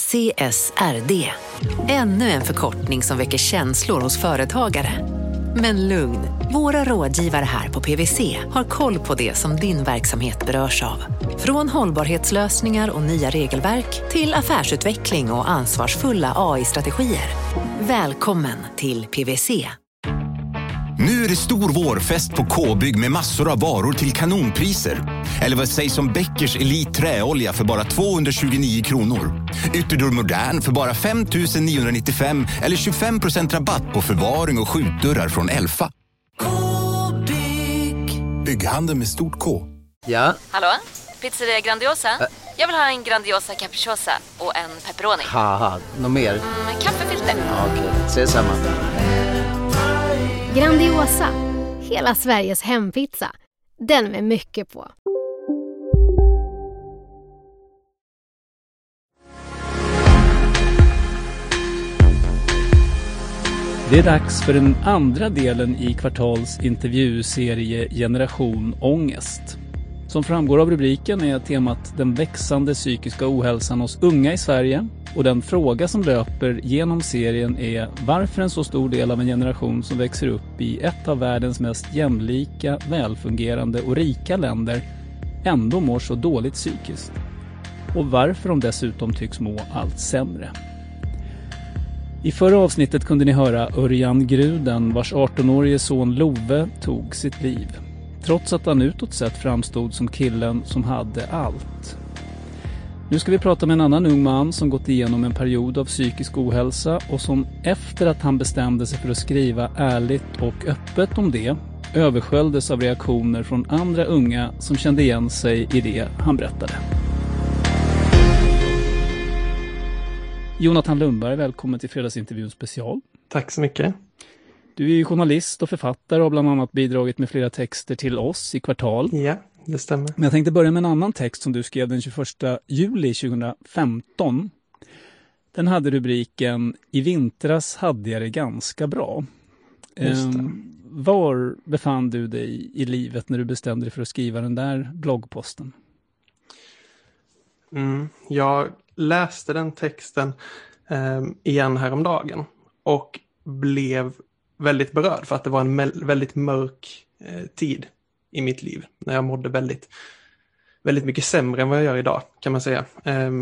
CSRD. Ännu en förkortning som väcker känslor hos företagare. Men lugn, våra rådgivare här på PwC har koll på det som din verksamhet berörs av. Från hållbarhetslösningar och nya regelverk till affärsutveckling och ansvarsfulla AI-strategier. Välkommen till PwC. Nu är det stor vårfest på K-bygg med massor av varor till kanonpriser. Eller vad sägs om Bäckers Elite träolja för bara 229 kronor. Ytterdörr Modern för bara 5 995 eller 25% rabatt på förvaring och skjutdörrar från Elfa. K-bygg. Bygghandel med stort K. Ja? Hallå? Pizzeria Grandiosa? Jag vill ha en Grandiosa capriciosa och en pepperoni. Haha, något mer? Kaffefilter. Ja, okej, ses samma. Grandiosa, hela Sveriges hempizza. Den med mycket på. Det är dags för den andra delen i Kvartals intervjuserie Generation Ångest. Som framgår av rubriken är temat den växande psykiska ohälsan hos unga i Sverige. Och den fråga som löper genom serien är varför en så stor del av en generation som växer upp i ett av världens mest jämlika, välfungerande och rika länder ändå mår så dåligt psykiskt. Och varför de dessutom tycks må allt sämre. I förra avsnittet kunde ni höra Örjan Gruden vars 18-årige son Love tog sitt liv. Trots att han utåt sett framstod som killen som hade allt. Nu ska vi prata med en annan ung man som gått igenom en period av psykisk ohälsa och som efter att han bestämde sig för att skriva ärligt och öppet om det översköljdes av reaktioner från andra unga som kände igen sig i det han berättade. Jonathan Lundberg, välkommen till Fredagsintervjun special. Tack så mycket. Du är ju journalist och författare och har bland annat bidragit med flera texter till oss i Kvartal. Ja, det stämmer. Men jag tänkte börja med en annan text som du skrev den 21 juli 2015. Den hade rubriken I vintras hade jag det ganska bra. Var befann du dig i livet när du bestämde dig för att skriva den där bloggposten? Jag läste den texten igen häromdagen och blev väldigt berörd för att det var en väldigt mörk tid i mitt liv. När jag mådde väldigt, väldigt mycket sämre än vad jag gör idag kan man säga.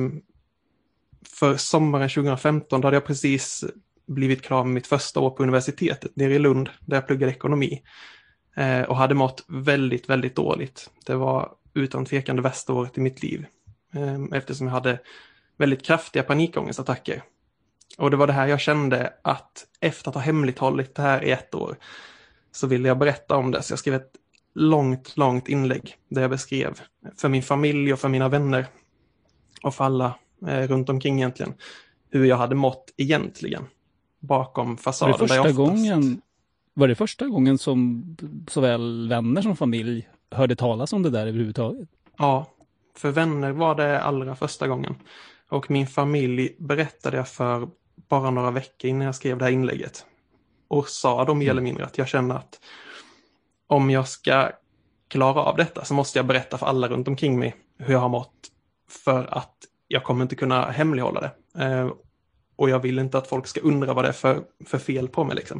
För sommaren 2015 då hade jag precis blivit klar med mitt första år på universitetet nere i Lund där jag pluggade ekonomi. Och hade mått väldigt, väldigt dåligt. Det var utan tvekan det värsta året i mitt liv. Eftersom jag hade väldigt kraftiga panikångestattacker. Och det var det här jag kände att efter att ha hemligt hållit det här i 1 år så ville jag berätta om det. Så jag skrev ett långt inlägg där jag beskrev för min familj och för mina vänner och för alla runt omkring egentligen hur jag hade mått egentligen bakom fasaden. Var det första gången som såväl vänner som familj hörde talas om det där överhuvudtaget? Ja, för vänner var det allra första gången. Och min familj berättade jag för bara några veckor innan jag skrev det här inlägget. Och sa de mer eller mindre att jag känner att om jag ska klara av detta så måste jag berätta för alla runt omkring mig hur jag har mått. För att jag kommer inte kunna hemlighålla det. Och jag vill inte att folk ska undra vad det är för fel på mig liksom.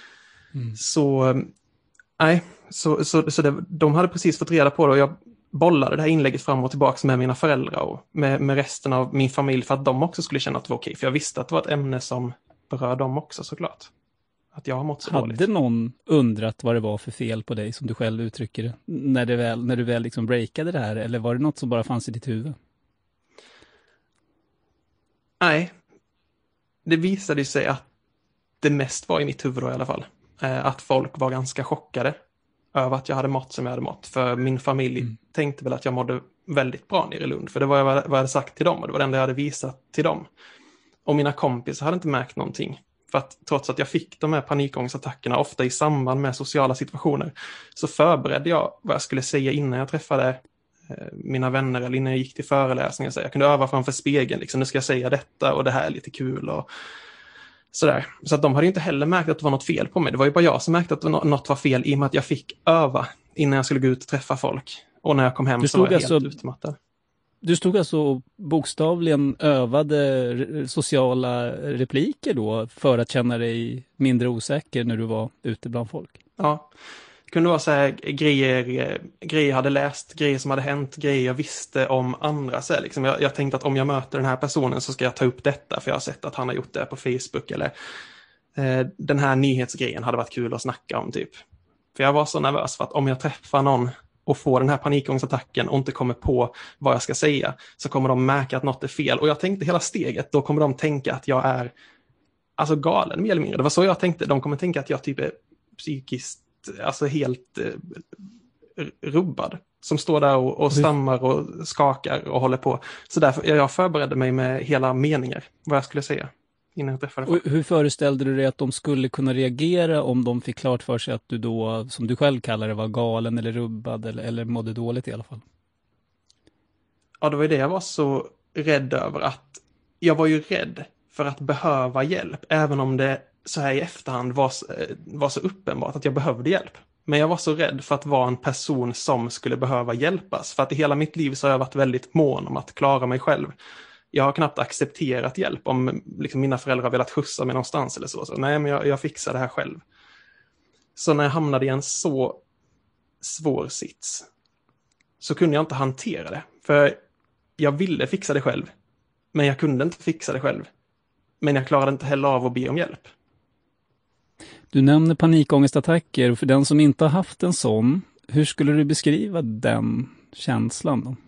De hade precis fått reda på det och jag bollade det här inlägget fram och tillbaka med mina föräldrar och med resten av min familj för att de också skulle känna att det var okej. För jag visste att det var ett ämne som berör dem också såklart. Att jag har mått så dåligt. Hade någon undrat vad det var för fel på dig som du själv uttrycker det när du väl liksom breakade det här? Eller var det något som bara fanns i ditt huvud? Nej. Det visade sig att det mest var i mitt huvud då i alla fall. Att folk var ganska chockade över att jag hade mått som jag hade mått. För min familj tänkte väl att jag mådde väldigt bra nere i Lund. För det var vad jag hade sagt till dem och det var det enda jag hade visat till dem. Och mina kompisar hade inte märkt någonting. För att trots att jag fick de här panikångestattackerna ofta i samband med sociala situationer så förberedde jag vad jag skulle säga innan jag träffade mina vänner eller innan jag gick till föreläsningar. Jag kunde öva framför spegeln, liksom, nu ska jag säga detta och det här är lite kul och sådär. Så att de hade inte heller märkt att det var något fel på mig. Det var ju bara jag som märkte att något var fel i och med att jag fick öva innan jag skulle gå ut och träffa folk. Och när jag kom hem så var jag helt utmattad. Du stod alltså bokstavligen övade sociala repliker då för att känna dig mindre osäker när du var ute bland folk? Ja, det kunde vara så här grejer jag hade läst, grejer som hade hänt, grejer jag visste om andra. Så här, liksom. Jag tänkte att om jag möter den här personen så ska jag ta upp detta för jag har sett att han har gjort det på Facebook. Eller den här nyhetsgrejen hade varit kul att snacka om typ. För jag var så nervös för att om jag träffar någon och får den här panikångestattacken och inte kommer på vad jag ska säga så kommer de märka att något är fel. Och jag tänkte hela steget, då kommer de tänka att jag är alltså galen mer eller mindre. Det var så jag tänkte, de kommer tänka att jag typ är psykiskt, alltså helt rubbad. Som står där och stammar och skakar och håller på. Så därför jag förberedde mig med hela meningar, vad jag skulle säga. Innan jag träffade folk. Och hur föreställde du dig att de skulle kunna reagera om de fick klart för sig att du då, som du själv kallar det, var galen eller rubbad eller mådde dåligt i alla fall? Ja, det var ju det jag var så rädd över, att jag var ju rädd för att behöva hjälp, även om det så här i efterhand var så uppenbart att jag behövde hjälp. Men jag var så rädd för att vara en person som skulle behöva hjälpas, för att i hela mitt liv så har jag varit väldigt mån om att klara mig själv. Jag har knappt accepterat hjälp om liksom mina föräldrar velat skjutsa mig någonstans eller så. Nej, men jag fixar det här själv. Så när jag hamnade i en så svår sits så kunde jag inte hantera det. För jag ville fixa det själv, men jag kunde inte fixa det själv. Men jag klarade inte heller av att be om hjälp. Du nämner panikångestattacker, och för den som inte har haft en sån, hur skulle du beskriva den känslan då?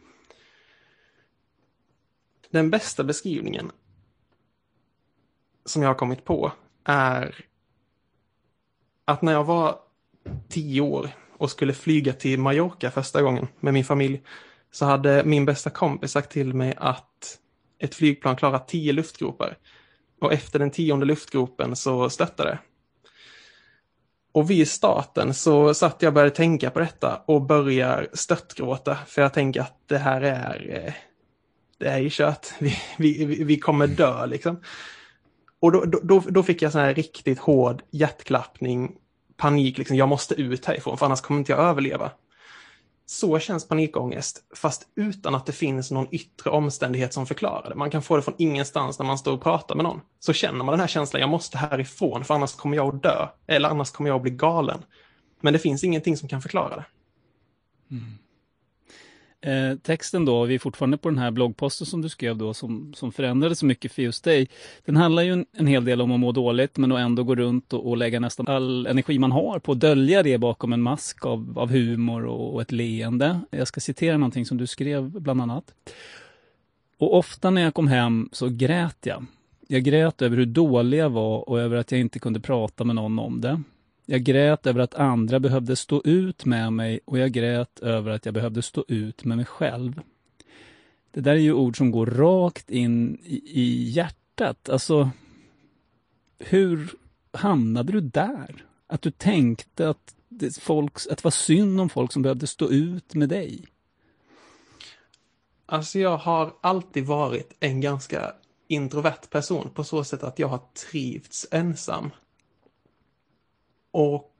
Den bästa beskrivningen som jag har kommit på är att när jag var 10 år och skulle flyga till Mallorca första gången med min familj, så hade min bästa kompis sagt till mig att ett flygplan klarar 10 luftgropar. Och efter den 10:e luftgropen så störtade det. Och vid starten så satt jag och började tänka på detta och börjar störtgråta. För jag tänker att det här är ju kört. Vi kommer dö liksom. Och då fick jag sån här riktigt hård hjärtklappning, panik liksom. Jag måste ut härifrån för annars kommer inte jag överleva. Så känns panikångest, fast utan att det finns någon yttre omständighet som förklarar det. Man kan få det från ingenstans när man står och pratar med någon. Så känner man den här känslan, jag måste härifrån för annars kommer jag att dö. Eller annars kommer jag att bli galen. Men det finns ingenting som kan förklara det. Texten då, vi är fortfarande på den här bloggposten som du skrev då, som förändrade så mycket för just dig. Den handlar ju en hel del om att må dåligt, men att ändå gå runt och lägga nästan all energi man har på att dölja det bakom en mask av humor och ett leende. Jag ska citera någonting som du skrev bland annat. Och ofta när jag kom hem så grät jag. Jag grät över hur dålig jag var och över att jag inte kunde prata med någon om det. Jag grät över att andra behövde stå ut med mig, och jag grät över att jag behövde stå ut med mig själv. Det där är ju ord som går rakt in i hjärtat. Alltså, hur hamnade du där? Att du tänkte att det var synd om folk som behövde stå ut med dig? Alltså jag har alltid varit en ganska introvert person på så sätt att jag har trivts ensam. Och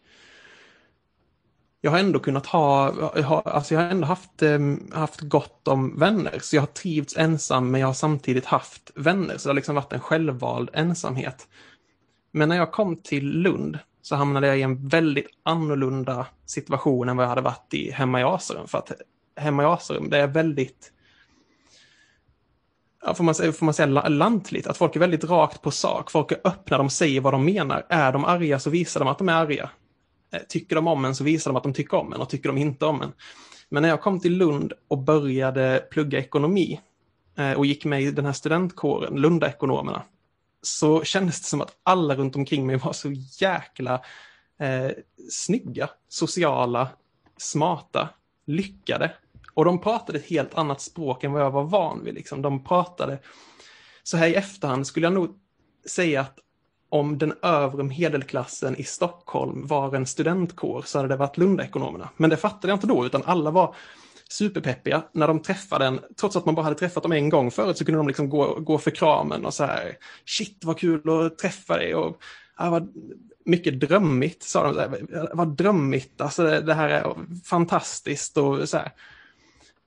jag har ändå kunnat jag har ändå haft gott om vänner. Så jag har trivts ensam, men jag har samtidigt haft vänner. Så det har liksom varit en självvald ensamhet. Men när jag kom till Lund så hamnade jag i en väldigt annorlunda situation än vad jag hade varit i hemma i Asarum. För att hemma i Asarum, det är väldigt, får man säga lantligt, att folk är väldigt rakt på sak. Folk är öppna, de säger vad de menar. Är de arga så visar de att de är arga. Tycker de om en så visar de att de tycker om en, och tycker de inte om en. Men när jag kom till Lund och började plugga ekonomi och gick med i den här studentkåren, Lundaekonomerna, så kändes det som att alla runt omkring mig var så jäkla snygga, sociala, smarta, lyckade. Och de pratade ett helt annat språk än vad jag var van vid. Liksom. De pratade, så här i efterhand skulle jag nog säga att om den övre medelklassen i Stockholm var en studentkår så hade det varit Lundaekonomerna. Men det fattade jag inte då, utan alla var superpeppiga när de träffade en. Trots att man bara hade träffat dem en gång förut så kunde de liksom gå för kramen och så här, shit vad kul att träffa dig. Och det var mycket drömmigt, sa de. Det var drömmigt, alltså det här är fantastiskt och så här.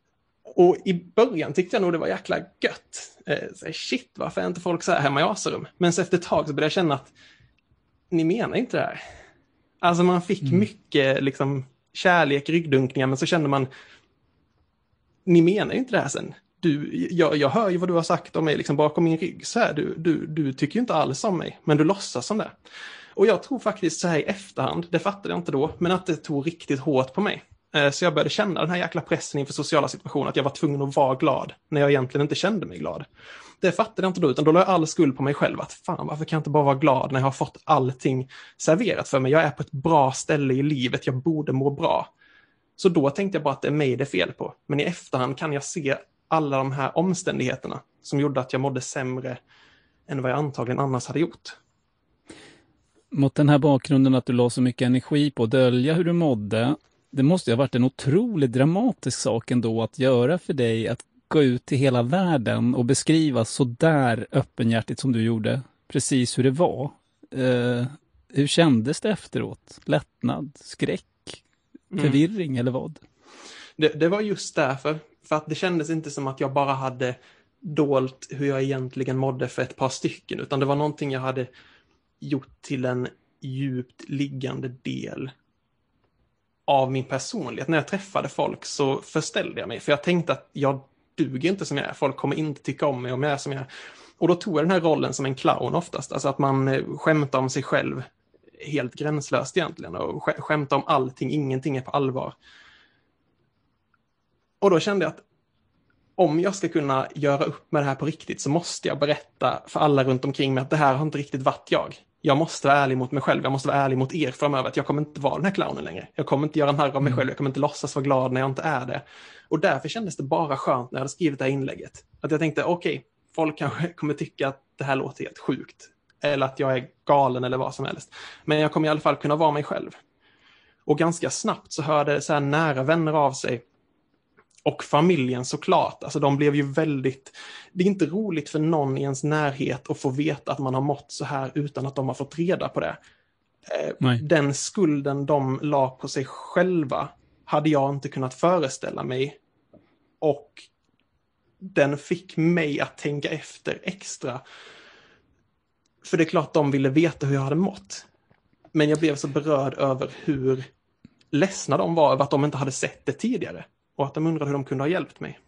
Och i början tyckte jag nog det var jäkla gött. Shit, varför är inte folk så här hemma i Asarum? Men så efter ett tag så började jag känna att ni menar inte det här. Alltså man fick mycket liksom kärlek, ryggdunkningar, men så kände man, ni menar inte det här sen. Jag hör ju vad du har sagt om mig liksom bakom min rygg. Så här, du tycker ju inte alls om mig, men du låtsas som det. Och jag tror faktiskt så här i efterhand, det fattade jag inte då, men att det tog riktigt hårt på mig. Så jag började känna den här jäkla pressen inför sociala situationer, att jag var tvungen att vara glad när jag egentligen inte kände mig glad. Det fattade jag inte då, utan då la jag all skuld på mig själv. Att fan, varför kan jag inte bara vara glad när jag har fått allting serverat för mig? Jag är på ett bra ställe i livet, jag borde må bra. Så då tänkte jag bara att det är mig det är fel på. Men i efterhand kan jag se alla de här omständigheterna som gjorde att jag mådde sämre än vad jag antagligen annars hade gjort. Mot den här bakgrunden att du la så mycket energi på att dölja hur du mådde, det måste ju ha varit en otroligt dramatisk sak ändå att göra för dig att gå ut till hela världen och beskriva så där öppenhjärtigt som du gjorde precis hur det var. Hur kändes det efteråt? Lättnad, skräck, förvirring eller vad? Det var just därför. För att det kändes inte som att jag bara hade dolt hur jag egentligen mådde för ett par stycken. Utan det var någonting jag hade gjort till en djupt liggande del av min personlighet. När jag träffade folk så förställde jag mig. För jag tänkte att jag duger inte som jag är. Folk kommer inte tycka om mig om jag är som jag är. Och då tog jag den här rollen som en clown oftast. Alltså att man skämtar om sig själv helt gränslöst egentligen. Och skämtar om allting, ingenting är på allvar. Och då kände jag att om jag ska kunna göra upp med det här på riktigt så måste jag berätta för alla runt omkring mig att det här har inte riktigt varit jag. Jag måste vara ärlig mot mig själv, jag måste vara ärlig mot er framöver att jag kommer inte vara den här clownen längre. Jag kommer inte göra en narr av mig själv, jag kommer inte låtsas vara glad när jag inte är det. Och därför kändes det bara skönt när jag hade skrivit det här inlägget. Att jag tänkte, okej, folk kanske kommer tycka att det här låter helt sjukt. Eller att jag är galen eller vad som helst. Men jag kommer i alla fall kunna vara mig själv. Och ganska snabbt så hörde så här nära vänner av sig. Och familjen såklart, alltså de blev ju väldigt, det är inte roligt för någon i ens närhet att få veta att man har mått så här utan att de har fått reda på det. Den skulden de la på sig själva hade jag inte kunnat föreställa mig. Och den fick mig att tänka efter extra. För det är klart de ville veta hur jag hade mått. Men jag blev så berörd över hur ledsna de var över att de inte hade sett det tidigare. Och att de undrade hur de kunde ha hjälpt mig.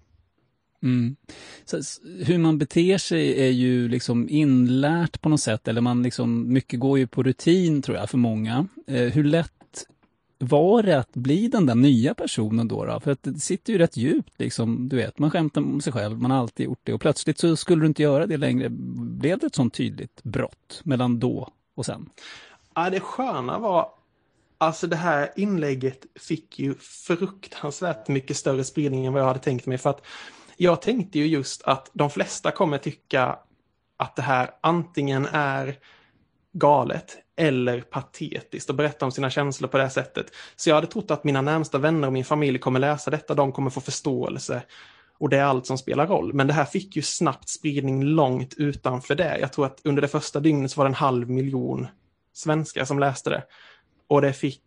Så, hur man beter sig är ju liksom inlärt på något sätt. Eller man liksom, mycket går ju på rutin tror jag för många. Hur lätt var det att bli den där nya personen då? För att det sitter ju rätt djupt liksom. Du vet, man skämtar om sig själv. Man har alltid gjort det. Och plötsligt så skulle du inte göra det längre. Blev det ett sånt tydligt brott mellan då och sen? Ja, det sköna var... Alltså det här inlägget fick ju fruktansvärt mycket större spridning än vad jag hade tänkt mig. För att jag tänkte ju just att de flesta kommer tycka att det här antingen är galet eller patetiskt och berätta om sina känslor på det här sättet. Så jag hade trott att mina närmsta vänner och min familj kommer läsa detta. De kommer få förståelse och det är allt som spelar roll. Men det här fick ju snabbt spridning långt utanför det. Jag tror att under det första dygnet så var det 500 000 svenskar som läste det. Och det fick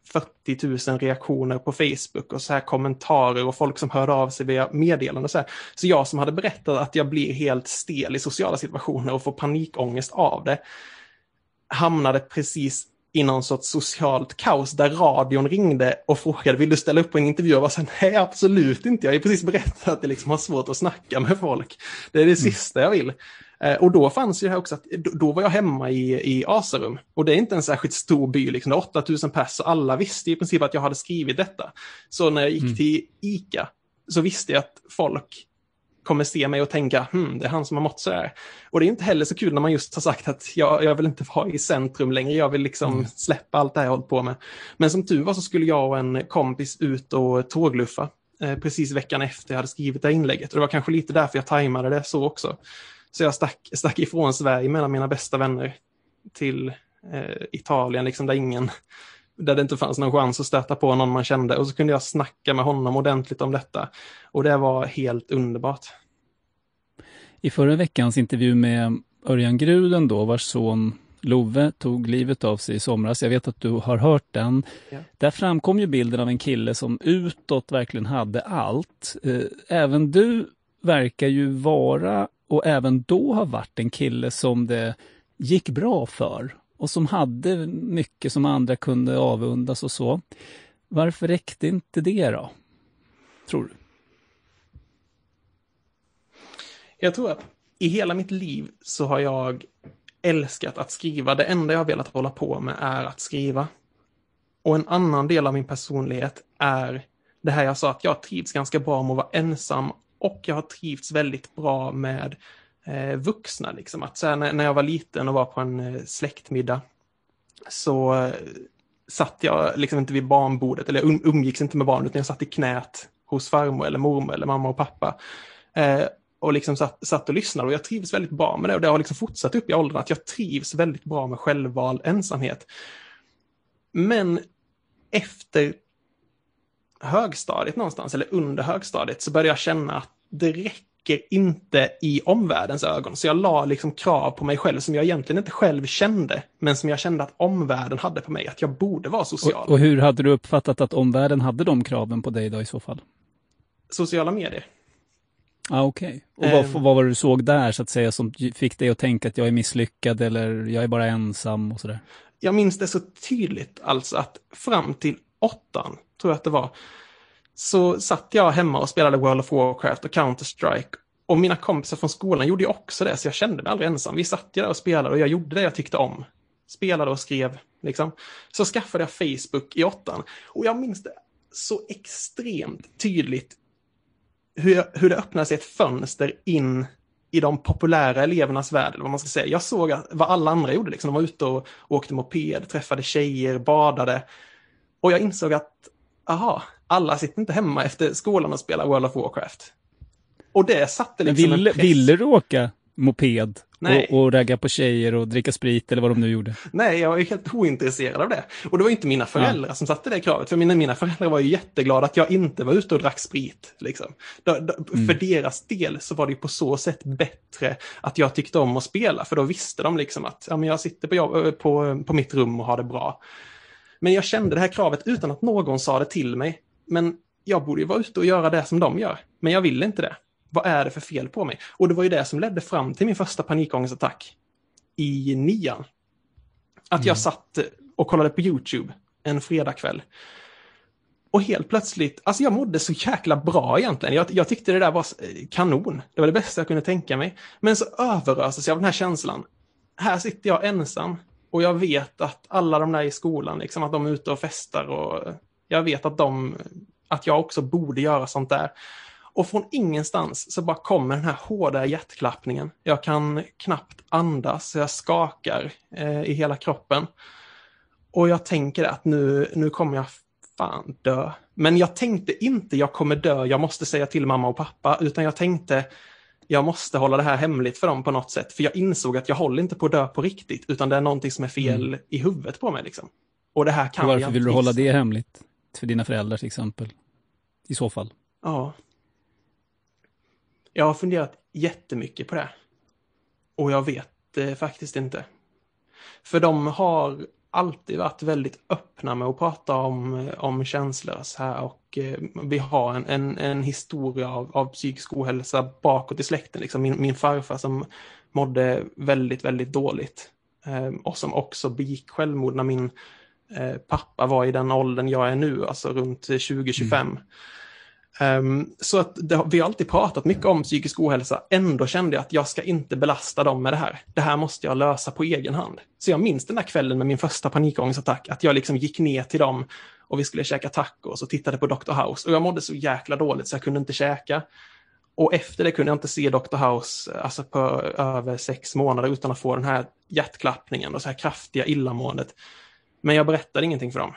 40 000 reaktioner på Facebook och så här kommentarer och folk som hörde av sig via meddelanden och så här. Så jag som hade berättat att jag blir helt stel i sociala situationer och får panikångest av det hamnade precis i någon sorts socialt kaos där radion ringde och frågade, vill du ställa upp på en intervju? Och var så här, nej absolut inte, jag har ju precis berättat att det liksom har svårt att snacka med folk. Det är det sista jag vill. Och då fanns ju det här också att då var jag hemma i Asarum och det är inte en särskilt stor by, liksom 8000 pers och alla visste i princip att jag hade skrivit detta. Så när jag gick till ICA så visste jag att folk kommer se mig och tänka, det är han som har mått så här. Och det är inte heller så kul när man just har sagt att jag vill inte vara i centrum längre, jag vill liksom släppa allt det här jag hållit på med. Men som tur var så skulle jag och en kompis ut och tågluffa precis veckan efter jag hade skrivit det här inlägget. Och det var kanske lite därför jag tajmade det så också. Så jag stack ifrån Sverige mellan mina bästa vänner till Italien, liksom där det inte fanns någon chans att stöta på någon man kände. Och så kunde jag snacka med honom ordentligt om detta. Och det var helt underbart. I förra veckans intervju med Örjan Gruden då, vars son Love tog livet av sig i somras. Jag vet att du har hört den. Ja. Där framkom ju bilden av en kille som utåt verkligen hade allt. Även du verkar ju vara och även då har varit en kille som det gick bra för. Och som hade mycket som andra kunde avundas och så. Varför räckte inte det då? Tror du? Jag tror att i hela mitt liv så har jag älskat att skriva. Det enda jag har velat hålla på med är att skriva. Och en annan del av min personlighet är det här jag sa, att jag trivs ganska bra med att vara ensam. Och jag har trivts väldigt bra med vuxna. Liksom. Att så här, när jag var liten och var på en släktmiddag så satt jag liksom inte vid barnbordet, eller jag umgicks inte med barn, utan jag satt i knät hos farmor eller mormor eller mamma och pappa. Och liksom satt och lyssnade, och jag trivs väldigt bra med det, och det har liksom fortsatt upp i åldern att jag trivs väldigt bra med självvald ensamhet. Men efter högstadiet någonstans, eller under högstadiet, så började jag känna att det räcker inte i omvärldens ögon. Så jag la liksom krav på mig själv som jag egentligen inte själv kände, men som jag kände att omvärlden hade på mig, att jag borde vara social. Och hur hade du uppfattat att omvärlden hade de kraven på dig då i så fall? Sociala medier. Okej. Och vad var det du såg där så att säga som fick dig att tänka att jag är misslyckad eller jag är bara ensam och sådär? Jag minns det så tydligt alltså att fram till 8:an, tror jag att det var, så satt jag hemma och spelade World of Warcraft och Counter-Strike. Och mina kompisar från skolan gjorde ju också det, så jag kände mig aldrig ensam. Vi satt ju där och spelade och jag gjorde det jag tyckte om. Spelade och skrev, liksom. Så skaffade jag Facebook i 8:an. Och jag minns det så extremt tydligt hur det öppnade sig ett fönster in i de populära elevernas värld, eller vad man ska säga. Jag såg vad alla andra gjorde, liksom. De var ute och åkte moped, träffade tjejer, badade. Och jag insåg att, alla sitter inte hemma efter skolan och spelar World of Warcraft. Och det satte liksom en press. Ville du åka moped och ragga på tjejer och dricka sprit eller vad de nu gjorde? Nej, jag är helt ointresserad av det. Och det var inte mina föräldrar som satte det kravet. För mina föräldrar var ju jätteglada att jag inte var ute och drack sprit. Liksom. För deras del så var det ju på så sätt bättre att jag tyckte om att spela. För då visste de liksom att jag sitter på mitt rum och har det bra. Men jag kände det här kravet utan att någon sa det till mig. Men jag borde ju vara ute och göra det som de gör. Men jag ville inte det. Vad är det för fel på mig? Och det var ju det som ledde fram till min första panikångestattack i 9:an. Att jag satt och kollade på YouTube en fredagkväll. Och helt plötsligt, alltså jag mådde så jäkla bra egentligen. Jag tyckte det där var kanon. Det var det bästa jag kunde tänka mig. Men så överröstes jag av den här känslan. Här sitter jag ensam. Och jag vet att alla de där i skolan, liksom, att de är ute och festar. Och jag vet att jag också borde göra sånt där. Och från ingenstans så bara kommer den här hårda hjärtklappningen. Jag kan knappt andas, jag skakar i hela kroppen. Och jag tänker att nu kommer jag fan dö. Men jag tänkte inte jag kommer dö, jag måste säga till mamma och pappa. Utan jag tänkte jag måste hålla det här hemligt för dem på något sätt. För jag insåg att jag håller inte på att dö på riktigt. Utan det är någonting som är fel i huvudet på mig. Liksom. Och det här kan jag inte. Varför vill du hålla det hemligt? För dina föräldrar till exempel. I så fall. Ja. Jag har funderat jättemycket på det. Och jag vet det faktiskt inte. För de har alltid varit väldigt öppna med att prata om känslor så här. Och vi har en historia av psykisk ohälsa bakåt i släkten. Liksom min farfar som mådde väldigt, väldigt dåligt. Och som också begick självmord när min pappa var i den åldern jag är nu. Alltså runt 20-25. Så att vi har alltid pratat mycket om psykisk ohälsa. Ändå kände jag att jag ska inte belasta dem med det här. Det här måste jag lösa på egen hand. Så jag minns den där kvällen med min första panikångestattack. Att jag liksom gick ner till dem och vi skulle käka tacos och tittade på Dr. House. Och jag mådde så jäkla dåligt så jag kunde inte käka. Och efter det kunde jag inte se Dr. House alltså på över 6 månader utan att få den här hjärtklappningen och så här kraftiga illamåendet. Men jag berättade ingenting för dem.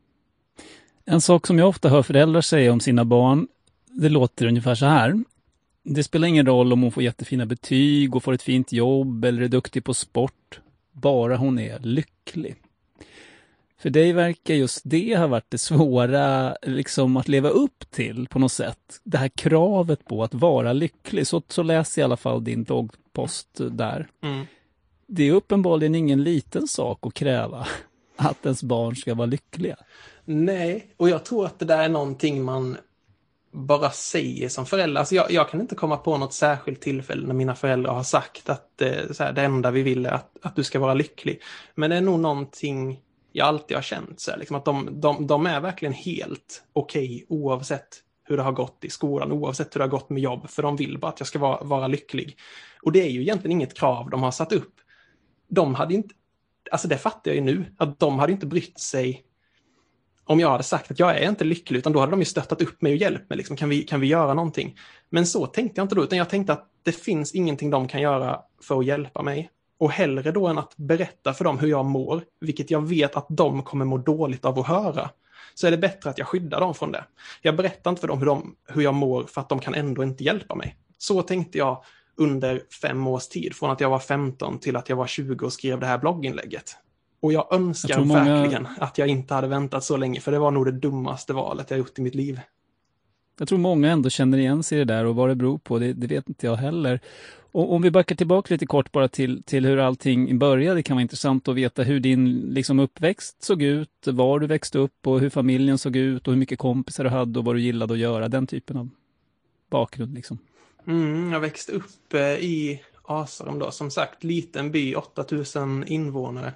En sak som jag ofta hör föräldrar säga om sina barn, det låter ungefär så här. Det spelar ingen roll om hon får jättefina betyg och får ett fint jobb eller är duktig på sport. Bara hon är lycklig. För dig verkar just det ha varit det svåra liksom, att leva upp till på något sätt. Det här kravet på att vara lycklig. Så läser jag i alla fall din bloggpost där. det är uppenbarligen ingen liten sak att kräva att ens barn ska vara lyckliga. Nej, och jag tror att det där är någonting man bara säger som förälder. Alltså jag kan inte komma på något särskilt tillfälle när mina föräldrar har sagt att så här, det enda vi vill är att du ska vara lycklig. Men det är nog någonting jag alltid har känt. Så här, liksom att de är verkligen helt okej oavsett hur det har gått i skolan, oavsett hur det har gått med jobb. För de vill bara att jag ska vara lycklig. Och det är ju egentligen inget krav de har satt upp. De hade inte, alltså det fattar jag ju nu, att de hade inte brytt sig om jag hade sagt att jag är inte lycklig, utan då hade de ju stöttat upp mig och hjälpt mig. Liksom, kan vi göra någonting? Men så tänkte jag inte då, utan jag tänkte att det finns ingenting de kan göra för att hjälpa mig. Och hellre då än att berätta för dem hur jag mår, vilket jag vet att de kommer må dåligt av att höra, så är det bättre att jag skyddar dem från det. Jag berättar inte för dem hur jag mår, för att de kan ändå inte hjälpa mig. Så tänkte jag under 5 års tid, från att jag var 15 till att jag var 20 och skrev det här blogginlägget. Och jag önskar verkligen att jag inte hade väntat så länge, för det var nog det dummaste valet jag gjort i mitt liv. Jag tror många ändå känner igen sig i det där, och vad det beror på, det vet inte jag heller. Och om vi backar tillbaka lite kort bara till hur allting började, kan vara intressant att veta hur din liksom uppväxt såg ut, var du växte upp och hur familjen såg ut och hur mycket kompisar du hade och vad du gillade att göra, den typen av bakgrund liksom. Jag växte upp i Asarum då, som sagt, liten by, 8000 invånare.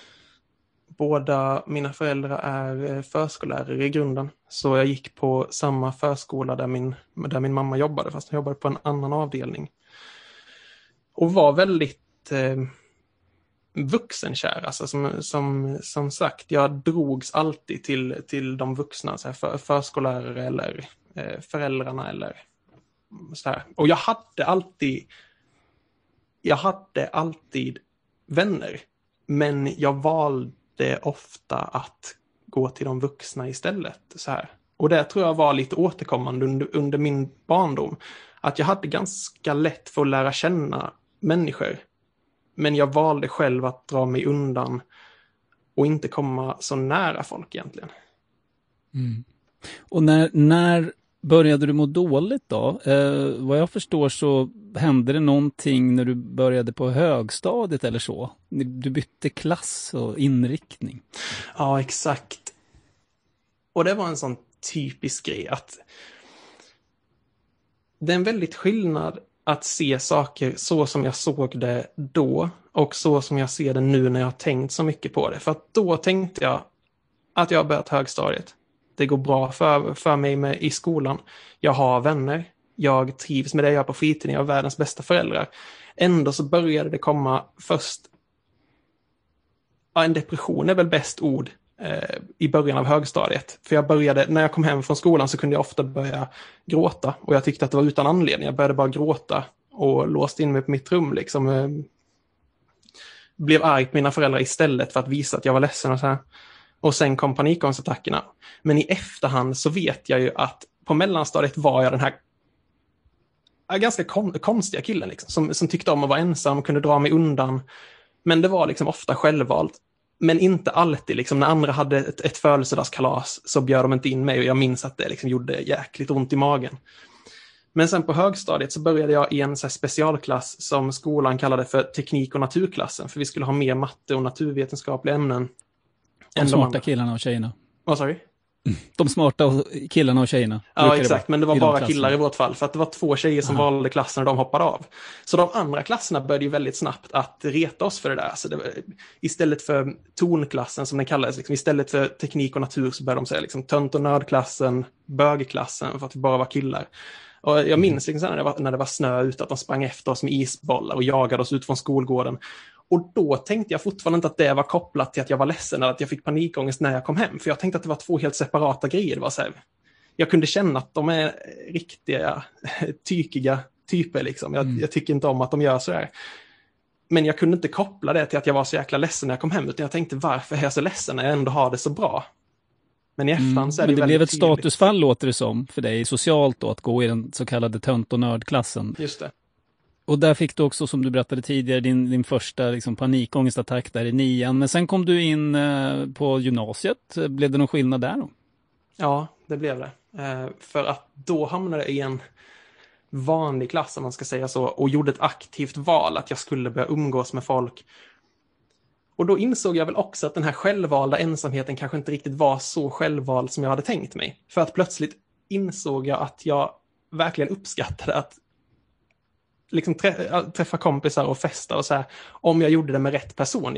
Båda mina föräldrar är förskollärare i grunden. Så jag gick på samma förskola där min mamma jobbade, fast hon jobbade på en annan avdelning. Och var väldigt vuxenkär. Alltså som sagt, jag drogs alltid till de vuxna, så här förskollärare eller föräldrarna eller så här. Och jag hade alltid vänner, men jag valde ofta att gå till de vuxna istället. Så här. Och det tror jag var lite återkommande under min barndom. Att jag hade ganska lätt för att lära känna människor. Men jag valde själv att dra mig undan och inte komma så nära folk egentligen. Mm. Och när började du må dåligt då? Vad jag förstår så hände det någonting när du började på högstadiet eller så. Du bytte klass och inriktning. Ja, exakt. Och det var en sån typisk grej att det är en väldigt skillnad att se saker så som jag såg det då och så som jag ser det nu när jag har tänkt så mycket på det. För att då tänkte jag att jag har börjat högstadiet. Det går bra för mig i skolan. Jag har vänner. Jag trivs med det jag gör på fritiden. Jag har världens bästa föräldrar. Ändå så började det komma först. Ja, en depression är väl bäst ord i början av högstadiet. För när jag kom hem från skolan så kunde jag ofta börja gråta. Och jag tyckte att det var utan anledning. Jag började bara gråta och låste in mig på mitt rum. Liksom, blev arg på mina föräldrar istället för att visa att jag var ledsen och så här. Och sen kom panikångestattackerna. Men i efterhand så vet jag ju att på mellanstadiet var jag den här ganska konstiga killen liksom, som tyckte om att vara ensam och kunde dra mig undan. Men det var liksom ofta självvalt. Men inte alltid. Liksom, när andra hade ett födelsedagskalas så bjöd de inte in mig och jag minns att det liksom gjorde jäkligt ont i magen. Men sen på högstadiet så började jag i en så här specialklass som skolan kallade för teknik- och naturklassen. För vi skulle ha mer matte och naturvetenskapliga ämnen. De smarta killarna och tjejerna. Vad sa du? De smarta killarna och tjejerna. Ja, exakt. Men det var bara killar i vårt fall. För att det var 2 tjejer som valde klassen och de hoppade av. Så de andra klasserna började ju väldigt snabbt att reta oss för det där. Så det var, istället för tonklassen som den kallades, liksom, istället för teknik och natur så började de säga liksom, tönt- och nördklassen, bögklassen, för att vi bara var killar. Och jag minns liksom, när det var snö ute att de sprang efter oss med isbollar och jagade oss ut från skolgården. Och då tänkte jag fortfarande inte att det var kopplat till att jag var ledsen eller att jag fick panikångest när jag kom hem. För jag tänkte att det var 2 helt separata grejer. Det var så här, jag kunde känna att de är riktiga, tykiga typer. Liksom. Jag tycker inte om att de gör så här. Men jag kunde inte koppla det till att jag var så jäkla ledsen när jag kom hem. Utan jag tänkte, varför är jag så ledsen när jag ändå har det så bra? Men i efterhand så är det men det blev ett tydligt. Statusfall låter det som för dig socialt då, att gå i den så kallade tönt- och nördklassen. Just det. Och där fick du också, som du berättade tidigare, din första liksom, panikångestattack där i 9. Men sen kom du in på gymnasiet. Blev det någon skillnad där då? Ja, det blev det. För att då hamnade jag i vanlig klass om man ska säga så, och gjorde ett aktivt val att jag skulle börja umgås med folk. Och då insåg jag väl också att den här självvalda ensamheten kanske inte riktigt var så självvald som jag hade tänkt mig. För att plötsligt insåg jag att jag verkligen uppskattade att liksom träffa kompisar och festa och så här, om jag gjorde det med rätt person.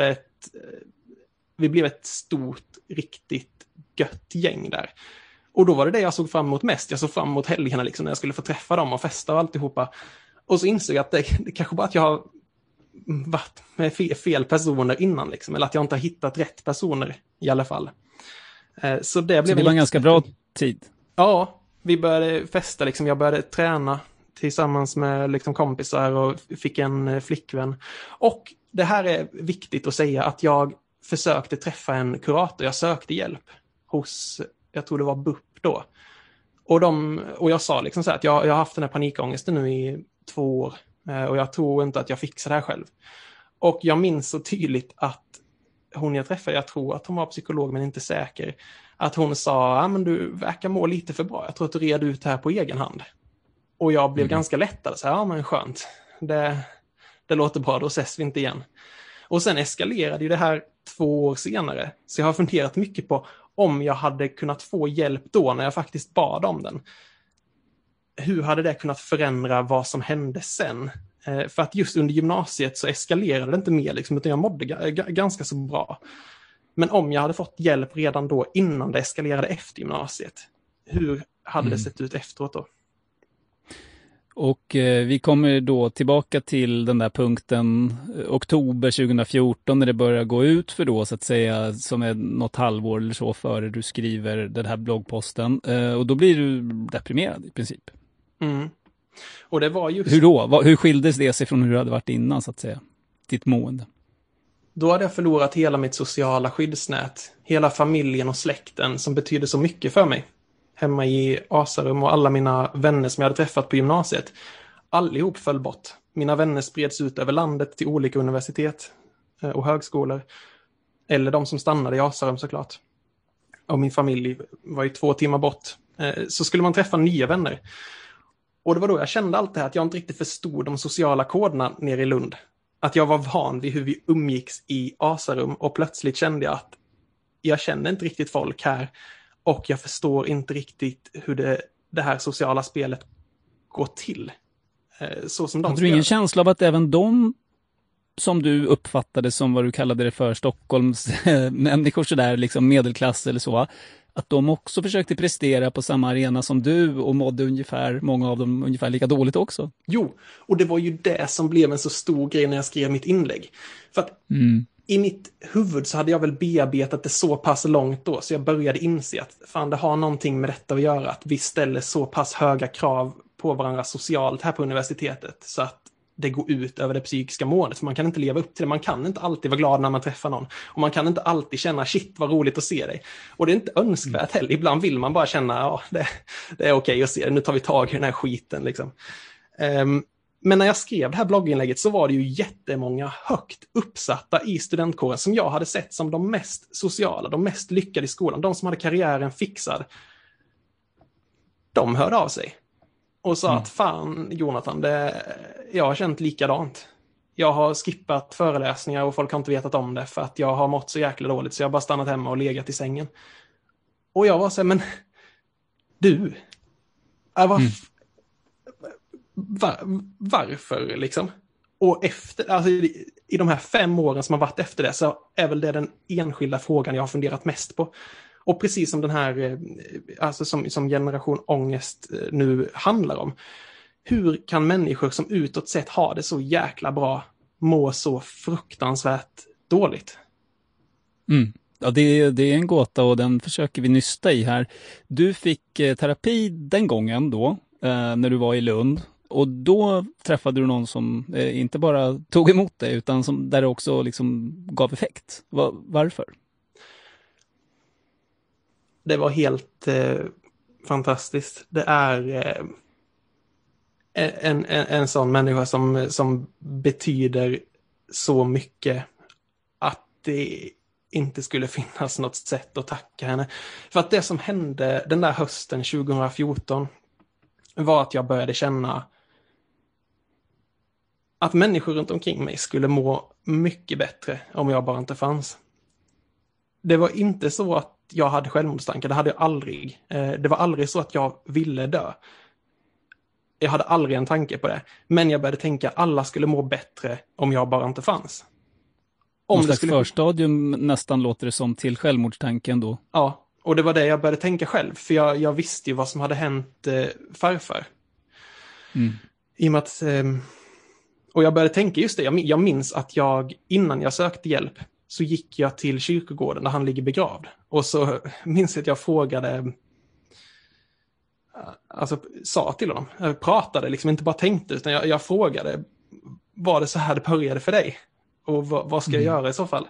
Vi blev ett stort, riktigt gött gäng där. Och då var det jag såg fram emot mest. Jag såg fram emot helgerna liksom, när jag skulle få träffa dem och festa och alltihopa. Och så insåg jag att det kanske bara att jag har varit med fel personer innan liksom, eller att jag inte har hittat rätt personer i alla fall. Så det blev var en ganska bra tid. Ja, vi började festa liksom, jag började träna tillsammans med liksom kompisar och fick en flickvän. Och det här är viktigt att säga att jag försökte träffa en kurator. Jag sökte hjälp hos, jag tror det var BUP då. Och jag sa liksom så här att jag har haft den här panikångesten nu i 2 år. Och jag tror inte att jag fixar det här själv. Och jag minns så tydligt att hon jag träffade, jag tror att hon var psykolog men inte säker, att hon sa, men du verkar må lite för bra. Jag tror att du red ut det här på egen hand. Och jag blev ganska lättad. Så här, men skönt. Det låter bra, då ses vi inte igen. Och sen eskalerade ju det här 2 år senare. Så jag har funderat mycket på om jag hade kunnat få hjälp då när jag faktiskt bad om den. Hur hade det kunnat förändra vad som hände sen? För att just under gymnasiet så eskalerade det inte mer liksom, utan jag mådde ganska så bra. Men om jag hade fått hjälp redan då innan det eskalerade efter gymnasiet, hur hade det sett ut efteråt då? Och vi kommer då tillbaka till den där punkten oktober 2014 när det börjar gå ut för då så att säga, som är något halvår eller så före du skriver den här bloggposten. Och då blir du deprimerad i princip. Mm. Och det var just... Hur då? Hur skildes det sig från hur du hade varit innan så att säga? Ditt mående? Då hade jag förlorat hela mitt sociala skyddsnät. Hela familjen och släkten som betydde så mycket för mig. Hemma i Asarum och alla mina vänner som jag hade träffat på gymnasiet. Allihop föll bort. Mina vänner spreds ut över landet till olika universitet och högskolor. Eller de som stannade i Asarum såklart. Och min familj var ju 2 timmar bort. Så skulle man träffa nya vänner. Och det var då jag kände allt det här att jag inte riktigt förstod de sociala koderna nere i Lund. Att jag var van vid hur vi umgicks i Asarum och plötsligt kände jag att jag känner inte riktigt folk här och jag förstår inte riktigt hur det här sociala spelet går till. Så som de hade du ingen känsla av att även de som du uppfattade som vad du kallade det för Stockholms människor sådär liksom medelklass eller så, att de också försökte prestera på samma arena som du och mådde många av dem ungefär lika dåligt också? Jo, och det var ju det som blev en så stor grej när jag skrev mitt inlägg. För att i mitt huvud så hade jag väl bearbetat det så pass långt då så jag började inse att fan, det har någonting med detta att göra. Att vi ställer så pass höga krav på varandra socialt här på universitetet så att det går ut över det psykiska målet. För man kan inte leva upp till det. Man kan inte alltid vara glad när man träffar någon. Och man kan inte alltid känna shit vad roligt att se dig. Och det är inte önskvärt heller. Ibland vill man bara känna ja, det är okej att se det. Nu tar vi tag i den här skiten liksom. Men när jag skrev det här blogginlägget så var det ju jättemånga högt uppsatta i studentkåren som jag hade sett som de mest sociala, de mest lyckade i skolan. De som hade karriären fixad. De hörde av sig. Och sa att fan Jonathan, jag har känt likadant. Jag har skippat föreläsningar och folk har inte vetat om det för att jag har mått så jäkla dåligt så jag har bara stannat hemma och legat i sängen. Och jag var så här, men du, varför liksom? Och efter, alltså i de här 5 åren som har varit efter det så är väl det den enskilda frågan jag har funderat mest på. Och precis som den här, alltså som generation ångest nu handlar om. Hur kan människor som utåt sett har det så jäkla bra må så fruktansvärt dåligt? Ja, det är en gåta och den försöker vi nysta i här. Du fick terapi den gången då, när du var i Lund. Och då träffade du någon som inte bara tog emot dig utan som där också liksom gav effekt. Varför? Det var helt fantastiskt. Det är en sån människa som betyder så mycket att det inte skulle finnas något sätt att tacka henne. För att det som hände den där hösten 2014 var att jag började känna att människor runt omkring mig skulle må mycket bättre om jag bara inte fanns. Det var inte så att jag hade självmordstankar, det hade jag aldrig. Det var aldrig så att jag ville dö. Jag hade aldrig en tanke på det. Men jag började tänka att alla skulle må bättre om jag bara inte fanns. Om någon slags förstadium nästan låter det som till självmordstanken då. Ja, och det var det jag började tänka själv. För jag visste ju vad som hade hänt farfar. I och med att, och jag började tänka just det. Jag minns att innan jag sökte hjälp så gick jag till kyrkogården där han ligger begravd. Och så minns jag att jag frågade, alltså sa till honom. Jag pratade liksom, inte bara tänkte, utan jag frågade, var det så här det började för dig? Och vad ska jag göra i så fall?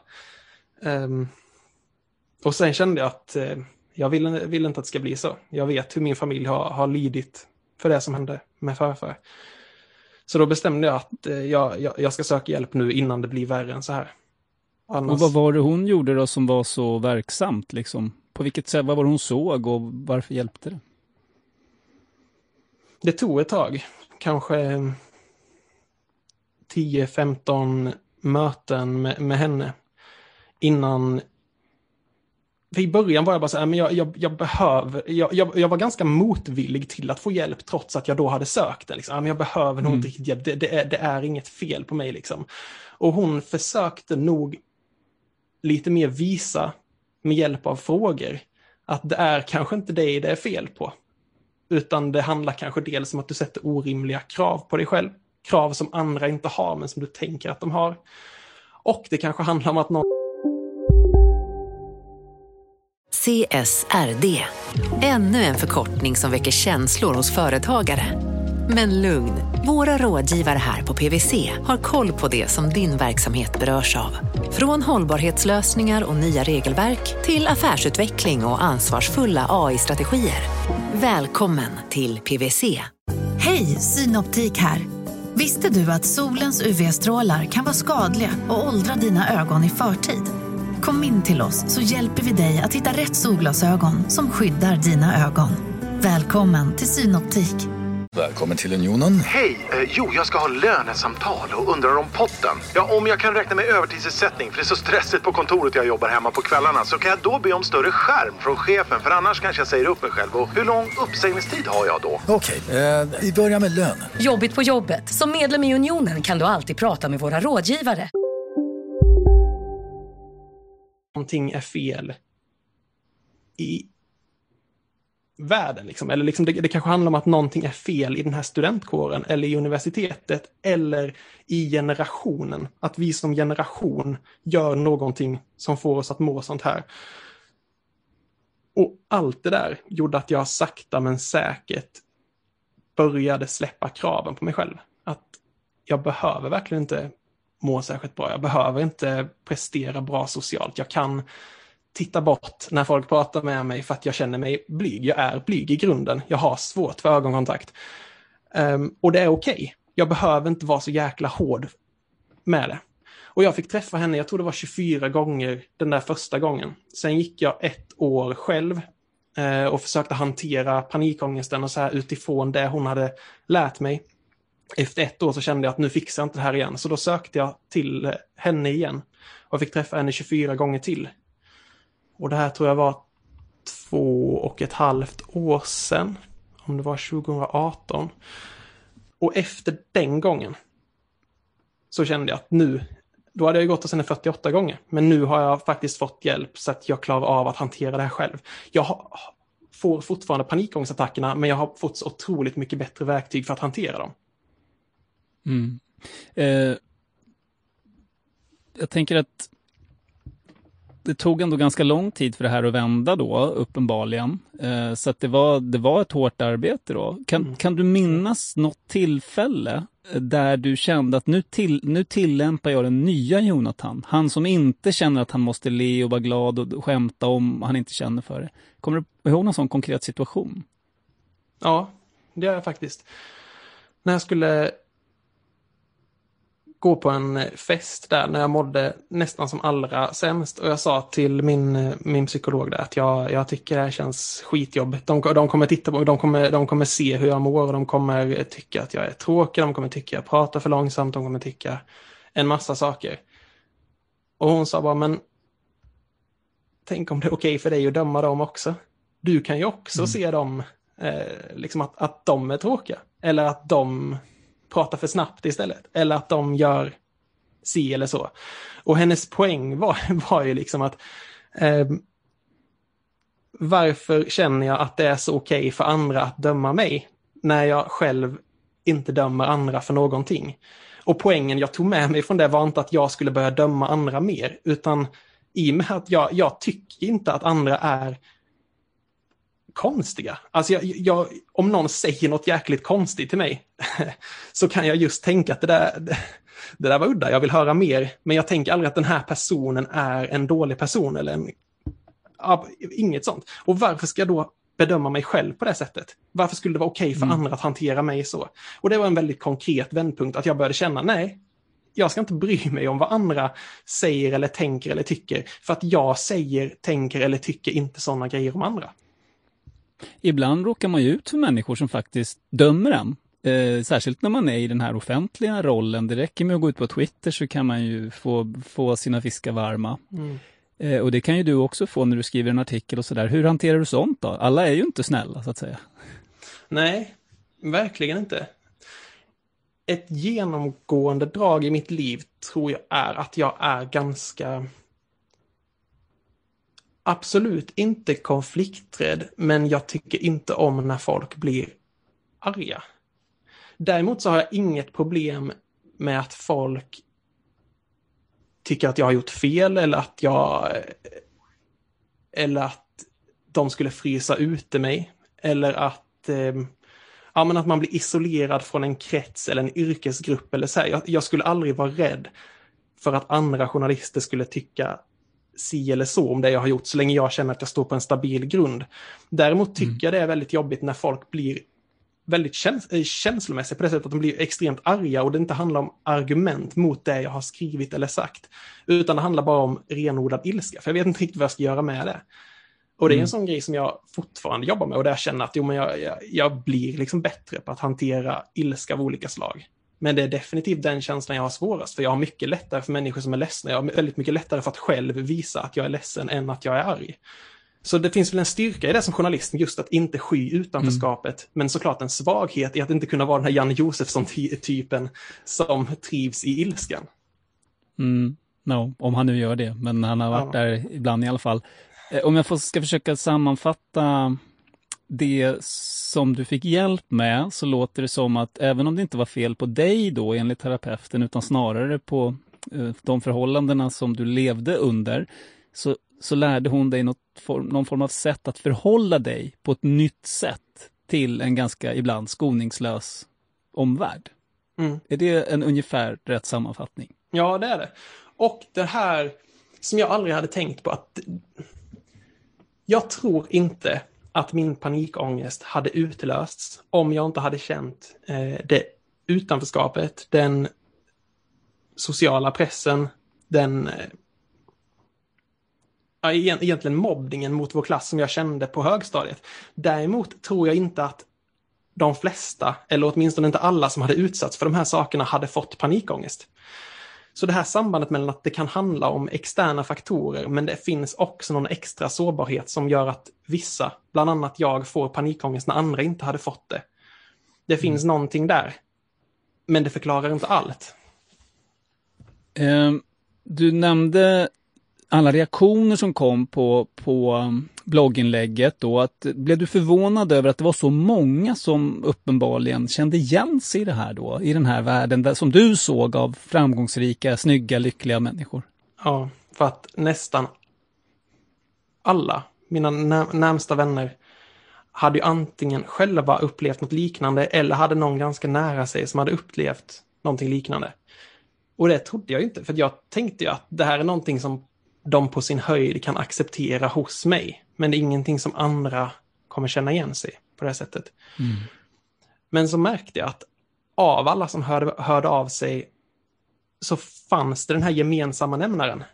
Och sen kände jag att jag vill inte att det ska bli så. Jag vet hur min familj har lidit för det som hände med farfar. Så då bestämde jag att jag ska söka hjälp nu innan det blir värre än så här. Annars... Och vad var det hon gjorde då som var så verksamt liksom? På vilket sätt, vad var det hon såg och varför hjälpte det? Det tog ett tag. Kanske 10-15 möten med henne. Innan... För i början var jag bara så här, men jag var ganska motvillig till att få hjälp trots att jag då hade sökt den. Liksom. Men jag behöver nog inte riktigt hjälp, det är inget fel på mig. Liksom. Och hon försökte nog lite mer visa med hjälp av frågor att det är kanske inte dig det är fel på. Utan det handlar kanske dels om att du sätter orimliga krav på dig själv. Krav som andra inte har men som du tänker att de har. Och det kanske handlar om att någon... CSRD. Ännu en förkortning som väcker känslor hos företagare. Men lugn, våra rådgivare här på PwC har koll på det som din verksamhet berörs av. Från hållbarhetslösningar och nya regelverk till affärsutveckling och ansvarsfulla AI-strategier. Välkommen till PwC. Hej, Synoptik här. Visste du att solens UV-strålar kan vara skadliga och åldra dina ögon i förtid? Kom in till oss så hjälper vi dig att hitta rätt solglasögon som skyddar dina ögon. Välkommen till Synoptik. Välkommen till Unionen. Hej, jag ska ha lönesamtal och undrar om potten. Ja, om jag kan räkna med övertidsersättning för det är så stressigt på kontoret jag jobbar hemma på kvällarna så kan jag då be om större skärm från chefen för annars kanske jag säger upp mig själv. Och hur lång uppsägningstid har jag då? Okej, vi börjar med lön. Jobbigt på jobbet. Som medlem i Unionen kan du alltid prata med våra rådgivare. Någonting är fel i världen liksom. Eller liksom det kanske handlar om att någonting är fel i den här studentkåren eller i universitetet eller i generationen. Att vi som generation gör någonting som får oss att må sånt här. Och allt det där gjorde att jag sakta men säkert började släppa kraven på mig själv. Att jag behöver verkligen inte må särskilt bra. Jag behöver inte prestera bra socialt. Jag kan titta bort när folk pratar med mig för att jag känner mig blyg. Jag är blyg i grunden. Jag har svårt för ögonkontakt. Och det är okej. Jag behöver inte vara så jäkla hård med det. Och jag fick träffa henne, jag tror det var 24 gånger den där första gången. Sen gick jag 1 år själv och försökte hantera panikångesten och så här utifrån det hon hade lärt mig. Efter 1 år så kände jag att nu fixar jag inte det här igen. Så då sökte jag till henne igen. Och fick träffa henne 24 gånger till. Och det här tror jag var 2,5 år sedan. Om det var 2018. Och efter den gången så kände jag att nu, då hade jag gått hos henne 48 gånger. Men nu har jag faktiskt fått hjälp så att jag klarar av att hantera det här själv. Jag får fortfarande panikångestattackerna men jag har fått så otroligt mycket bättre verktyg för att hantera dem. Jag tänker att det tog ändå ganska lång tid för det här att vända då, uppenbarligen. Så att det var ett hårt arbete då. Kan du minnas något tillfälle där du kände att nu tillämpar jag den nya Jonathan? Han som inte känner att han måste le och vara glad och skämta om han inte känner för det. Kommer du ihåg någon sån konkret situation? Ja, det är jag faktiskt. När jag skulle gå på en fest där när jag mådde nästan som allra sämst. Och jag sa till min psykolog där att jag tycker det här känns skitjobbigt. De kommer titta på mig, de kommer se hur jag mår och de kommer tycka att jag är tråkig. De kommer tycka att jag pratar för långsamt. De kommer tycka en massa saker. Och hon sa bara, men tänk om det är okej för dig att döma dem också. Du kan ju också se dem, liksom att de är tråkiga. Eller att de pratar för snabbt istället. Eller att de gör si eller så. Och hennes poäng var ju liksom att varför känner jag att det är så okej för andra att döma mig när jag själv inte dömer andra för någonting? Och poängen jag tog med mig från det var inte att jag skulle börja döma andra mer, utan i och med att jag tycker inte att andra är konstiga. Alltså om någon säger något jäkligt konstigt till mig så kan jag just tänka att det där var udda, jag vill höra mer, men jag tänker aldrig att den här personen är en dålig person eller inget sånt. Och varför ska jag då bedöma mig själv på det sättet? Varför skulle det vara okej för andra att hantera mig så? Och det var en väldigt konkret vändpunkt att jag började känna, nej, jag ska inte bry mig om vad andra säger eller tänker eller tycker, för att jag säger, tänker eller tycker inte sådana grejer om andra. Ibland råkar man ju ut för människor som faktiskt dömer en. Särskilt när man är i den här offentliga rollen. Det räcker med att gå ut på Twitter så kan man ju få sina fiskar varma. Och det kan ju du också få när du skriver en artikel och sådär. Hur hanterar du sånt då? Alla är ju inte snälla så att säga. Nej, verkligen inte. Ett genomgående drag i mitt liv tror jag är att jag är ganska... Absolut inte konflikträdd, men jag tycker inte om när folk blir arga. Däremot så har jag inget problem med att folk tycker att jag har gjort fel eller att de skulle frysa ute mig eller att men att man blir isolerad från en krets eller en yrkesgrupp eller så här. Jag skulle aldrig vara rädd för att andra journalister skulle tycka si eller så om det jag har gjort, så länge jag känner att jag står på en stabil grund. Däremot tycker jag det är väldigt jobbigt när folk blir väldigt känslomässiga på det sättet att de blir extremt arga och det inte handlar om argument mot det jag har skrivit eller sagt, utan det handlar bara om renodlad ilska, för jag vet inte riktigt vad jag ska göra med det. Och det är en sån grej som jag fortfarande jobbar med och där jag känner att jag blir liksom bättre på att hantera ilska av olika slag. Men det är definitivt den känslan jag har svårast, för jag har mycket lättare för människor som är ledsna. Jag har väldigt mycket lättare för att själv visa att jag är ledsen än att jag är arg. Så det finns väl en styrka i det som journalist, just att inte sky utanförskapet, men såklart en svaghet i att inte kunna vara den här Janne Josefsson-typen som trivs i ilskan. Om han nu gör det, men han har varit där ibland i alla fall. Om jag ska försöka sammanfatta det som du fick hjälp med, så låter det som att även om det inte var fel på dig då enligt terapeuten, utan snarare på de förhållandena som du levde under, så lärde hon dig någon form av sätt att förhålla dig på ett nytt sätt till en ganska ibland skoningslös omvärld. Är det en ungefär rätt sammanfattning? Ja, det är det. Och det här som jag aldrig hade tänkt på, att jag tror inte att min panikångest hade utlösts om jag inte hade känt det utanförskapet, den sociala pressen, den egentligen mobbningen mot vår klass som jag kände på högstadiet. Däremot tror jag inte att de flesta, eller åtminstone inte alla som hade utsatts för de här sakerna, hade fått panikångest. Så det här sambandet mellan att det kan handla om externa faktorer, men det finns också någon extra sårbarhet som gör att vissa, bland annat jag, får panikångest när andra inte hade fått det. Det finns någonting där, men det förklarar inte allt. Du nämnde alla reaktioner som kom på blogginlägget då. Att, blev du förvånad över att det var så många som uppenbarligen kände igen sig i det här då? I den här världen där, som du såg av framgångsrika, snygga, lyckliga människor? Ja, för att nästan alla mina närmsta vänner hade ju antingen själva upplevt något liknande eller hade någon ganska nära sig som hade upplevt någonting liknande. Och det trodde jag inte, för jag tänkte ju att det här är någonting som de på sin höjd kan acceptera hos mig. Men det är ingenting som andra kommer känna igen sig på det här sättet. Men så märkte jag att av alla som hörde av sig så fanns det den här gemensamma nämnaren.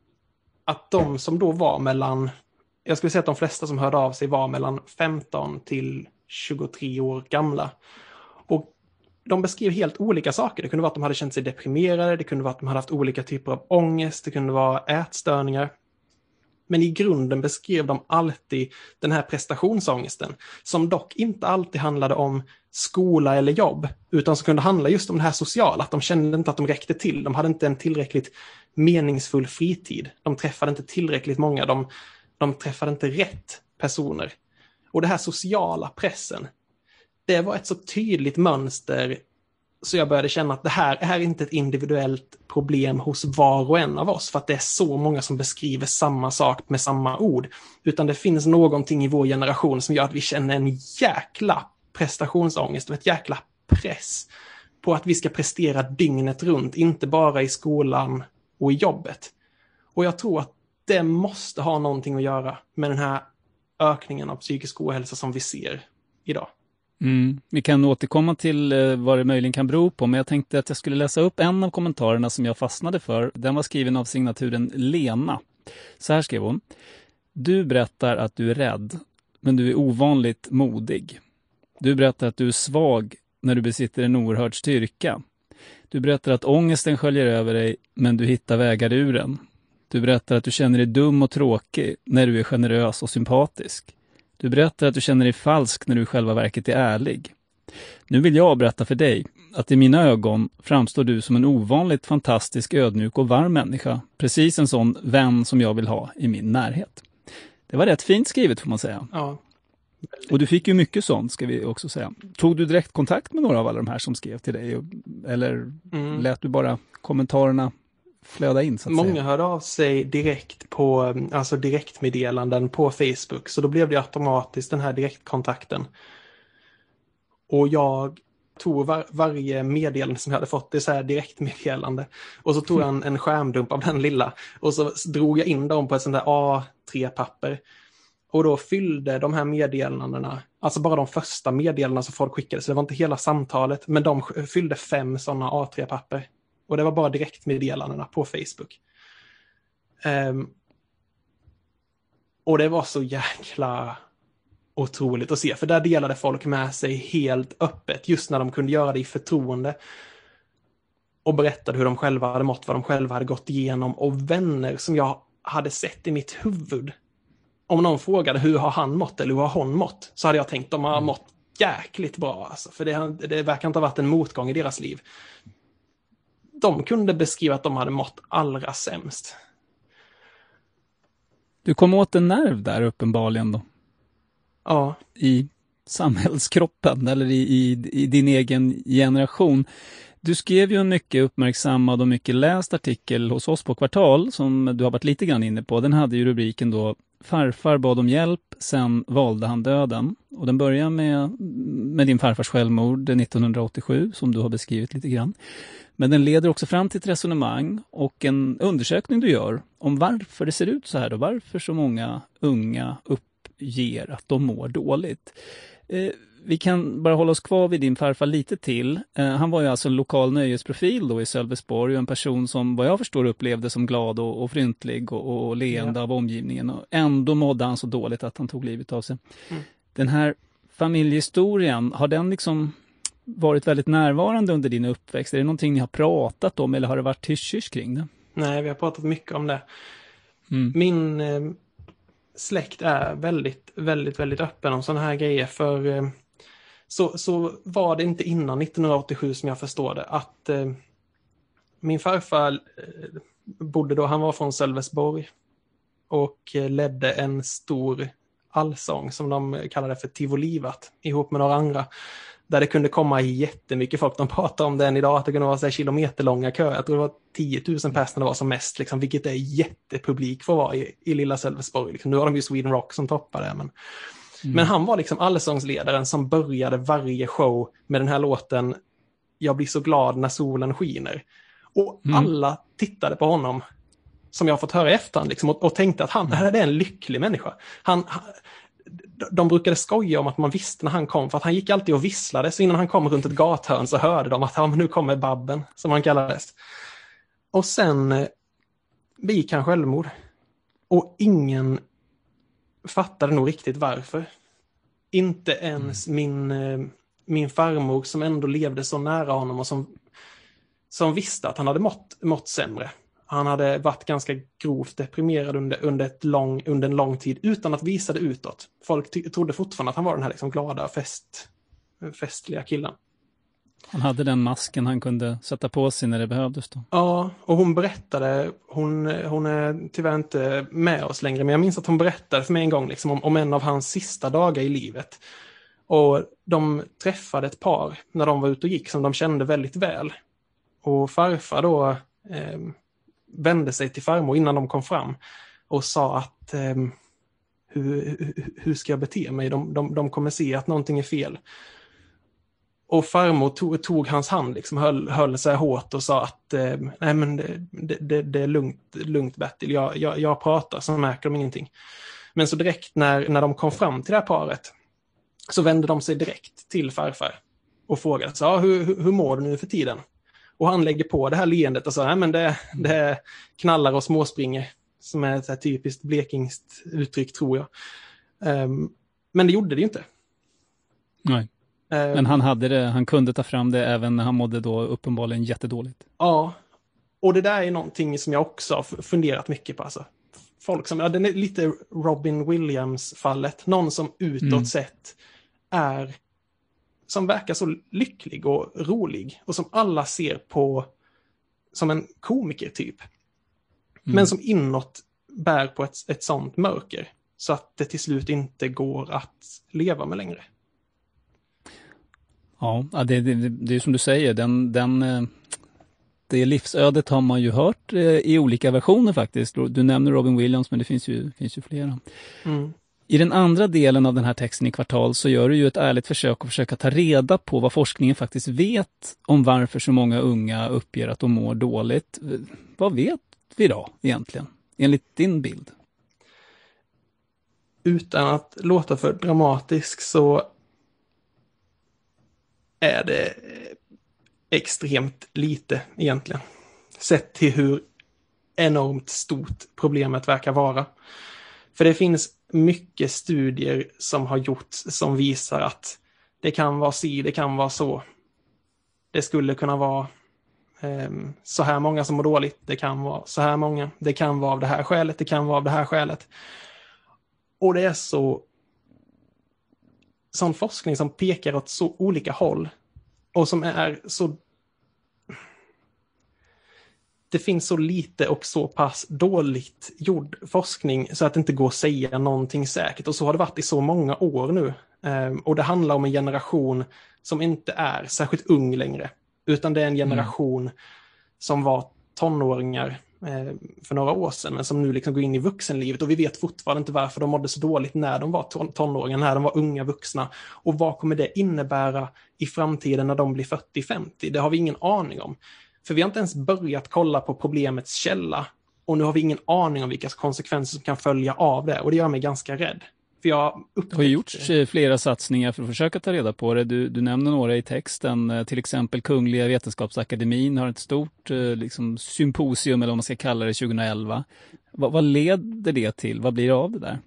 Att de som då var mellan, jag skulle säga att de flesta som hörde av sig var mellan 15 till 23 år gamla. Och de beskrev helt olika saker. Det kunde vara att de hade känt sig deprimerade, det kunde vara att de hade haft olika typer av ångest, det kunde vara ätstörningar. Men i grunden beskrev de alltid den här prestationsångesten, som dock inte alltid handlade om skola eller jobb, utan som kunde handla just om det här sociala, att de kände inte att de räckte till. De hade inte en tillräckligt meningsfull fritid. De träffade inte tillräckligt många, de träffade inte rätt personer. Och det här sociala pressen, det var ett så tydligt mönster så jag började känna att det här är inte ett individuellt problem hos var och en av oss, för att det är så många som beskriver samma sak med samma ord, utan det finns någonting i vår generation som gör att vi känner en jäkla prestationsångest och ett jäkla press på att vi ska prestera dygnet runt, inte bara i skolan och i jobbet. Och jag tror att det måste ha någonting att göra med den här ökningen av psykisk ohälsa som vi ser idag. Vi kan återkomma till vad det möjligen kan bero på, men jag tänkte att jag skulle läsa upp en av kommentarerna som jag fastnade för. Den var skriven av signaturen Lena. Så här skrev hon: du berättar att du är rädd, men du är ovanligt modig. Du berättar att du är svag när du besitter en oerhörd styrka. Du berättar att ångesten sköljer över dig, men du hittar vägar ur den. Du berättar att du känner dig dum och tråkig när du är generös och sympatisk. Du berättar att du känner dig falsk när du i själva verket är ärlig. Nu vill jag berätta för dig att i mina ögon framstår du som en ovanligt fantastisk, ödmjuk och varm människa. Precis en sån vän som jag vill ha i min närhet. Det var rätt fint skrivet, får man säga. Ja. Och du fick ju mycket sånt, ska vi också säga. Tog du direkt kontakt med några av alla de här som skrev till dig? Eller lät du bara kommentarerna flöda in, så att Många säga? hörde av sig direkt på, alltså direktmeddelanden på Facebook, så då blev det automatiskt den här direktkontakten. Och jag tog varje meddelande som jag hade fått, det är så här direktmeddelande, och så tog jag en skärmdump av den lilla och så drog jag in dem på ett sånt där A3-papper. Och då fyllde de här meddelandena, alltså bara de första meddelandena som folk skickade, så det var inte hela samtalet, men de fyllde 5 sådana A3-papper. Och det var bara direktmeddelandena på Facebook. Och det var så jäkla otroligt att se. För där delade folk med sig helt öppet. Just när de kunde göra det i förtroende. Och berättade hur de själva hade mått, vad de själva hade gått igenom. Och vänner som jag hade sett i mitt huvud. Om någon frågade hur har han mått eller hur har hon mått, så hade jag tänkt att de har mått jäkligt bra. Alltså. För det verkar inte ha varit en motgång i deras liv. De kunde beskriva att de hade mått allra sämst. Du kom åt en nerv där uppenbarligen då. Ja. I samhällskroppen eller i din egen generation. Du skrev ju en mycket uppmärksammad och mycket läst artikel hos oss på Kvartal som du har varit lite grann inne på. Den hade ju rubriken då: farfar bad om hjälp, sen valde han döden. Och den börjar med din farfars självmord 1987 som du har beskrivit lite grann. Men den leder också fram till ett resonemang och en undersökning du gör om varför det ser ut så här då. Varför så många unga uppger att de mår dåligt. Vi kan bara hålla oss kvar vid din farfar lite till. Han var ju alltså en lokal nöjesprofil då i Sölvesborg och en person som vad jag förstår upplevde som glad och fryntlig och leende av omgivningen. Och ändå mådde han så dåligt att han tog livet av sig. Den här familjehistorien, har den liksom varit väldigt närvarande under din uppväxt? Är det någonting ni har pratat om eller har det varit hysch kring det? Nej, vi har pratat mycket om det. Min släkt är väldigt, väldigt, väldigt öppen om sådana här grejer. För så var det inte innan 1987 som jag förstår det. Att min farfar bodde då, han var från Sölvesborg och ledde en stor allsång som de kallade för Tivolivat ihop med några andra. Där det kunde komma jättemycket folk. De pratar om den idag, att det kunde vara så här kilometerlånga köer. Jag tror det var 10 000 personer det var som mest, liksom, vilket är jättepublik för att vara i lilla Sölvesborg. Liksom. Nu har de ju Sweden Rock som toppar det. Men han var liksom allsångsledaren som började varje show med den här låten Jag blir så glad när solen skiner. Och alla tittade på honom, som jag har fått höra i efterhand, liksom, och tänkte att han är en lycklig människa. De brukade skoja om att man visste när han kom, för att han gick alltid och visslade, så innan han kom runt ett gathörn så hörde de att nu kommer Babben, som han kallades. Och sen begick han självmord. Och ingen fattade nog riktigt varför. Inte ens min farmor som ändå levde så nära honom och som visste att han hade mått sämre. Han hade varit ganska grovt deprimerad under en lång tid utan att visa det utåt. Folk trodde fortfarande att han var den här liksom glada, festliga killen. Han hade den masken han kunde sätta på sig när det behövdes då. Ja, och hon berättade, hon är tyvärr inte med oss längre, men jag minns att hon berättade för mig en gång liksom, om en av hans sista dagar i livet. Och de träffade ett par när de var ute och gick som de kände väldigt väl. Och farfar då vände sig till farmor innan de kom fram och sa att hur ska jag bete mig? De kommer se att någonting är fel. Och farmor tog hans hand, liksom, höll sig hårt och sa att nej men det är lugnt Bertil, jag pratar så märker de ingenting. Men så direkt när de kom fram till det här paret så vände de sig direkt till farfar och frågade så, hur mår du nu för tiden? Och han lägger på det här leendet och sa, nej men det är knallar och småspringer, som är ett typiskt blekingskt uttryck tror jag. Men det gjorde det ju inte. Nej. Men han kunde ta fram det även när han mådde då uppenbarligen jättedåligt. Ja, och det där är någonting som jag också har funderat mycket på. Alltså. Folk som, den är lite Robin Williams-fallet. Någon som utåt sett som verkar så lycklig och rolig. Och som alla ser på som en komiker typ. Men som inåt bär på ett sånt mörker. Så att det till slut inte går att leva med längre. Ja, det är som du säger, det livsödet har man ju hört i olika versioner faktiskt. Du nämner Robin Williams, men det finns ju flera. I den andra delen av den här texten i Kvartal så gör du ju ett ärligt försök att försöka ta reda på vad forskningen faktiskt vet om varför så många unga uppger att de mår dåligt. Vad vet vi då egentligen, enligt din bild? Utan att låta för dramatisk så är det extremt lite egentligen. Sett till hur enormt stort problemet verkar vara. För det finns mycket studier som har gjorts som visar att det kan vara det kan vara så. Det skulle kunna vara så här många som mår dåligt. Det kan vara så här många. Det kan vara av det här skälet. Det kan vara av det här skälet. Och det är sån forskning som pekar åt så olika håll och som är så, det finns så lite och så pass dåligt gjord forskning så att det inte går att säga någonting säkert, och så har det varit i så många år nu. Och det handlar om en generation som inte är särskilt ung längre, utan det är en generation som var tonåringar för några år sedan, men som nu liksom går in i vuxenlivet, och vi vet fortfarande inte varför de mådde så dåligt när de var tonåringar, när de var unga vuxna, och vad kommer det innebära i framtiden när de blir 40-50? Det har vi ingen aning om, för vi har inte ens börjat kolla på problemets källa, och nu har vi ingen aning om vilka konsekvenser som kan följa av det, och det gör mig ganska rädd. Det har gjorts flera satsningar för att försöka ta reda på det. Du nämner några i texten. Till exempel Kungliga Vetenskapsakademin har ett stort symposium, eller vad man ska kalla det, 2011. Vad leder det till? Vad blir det av det där?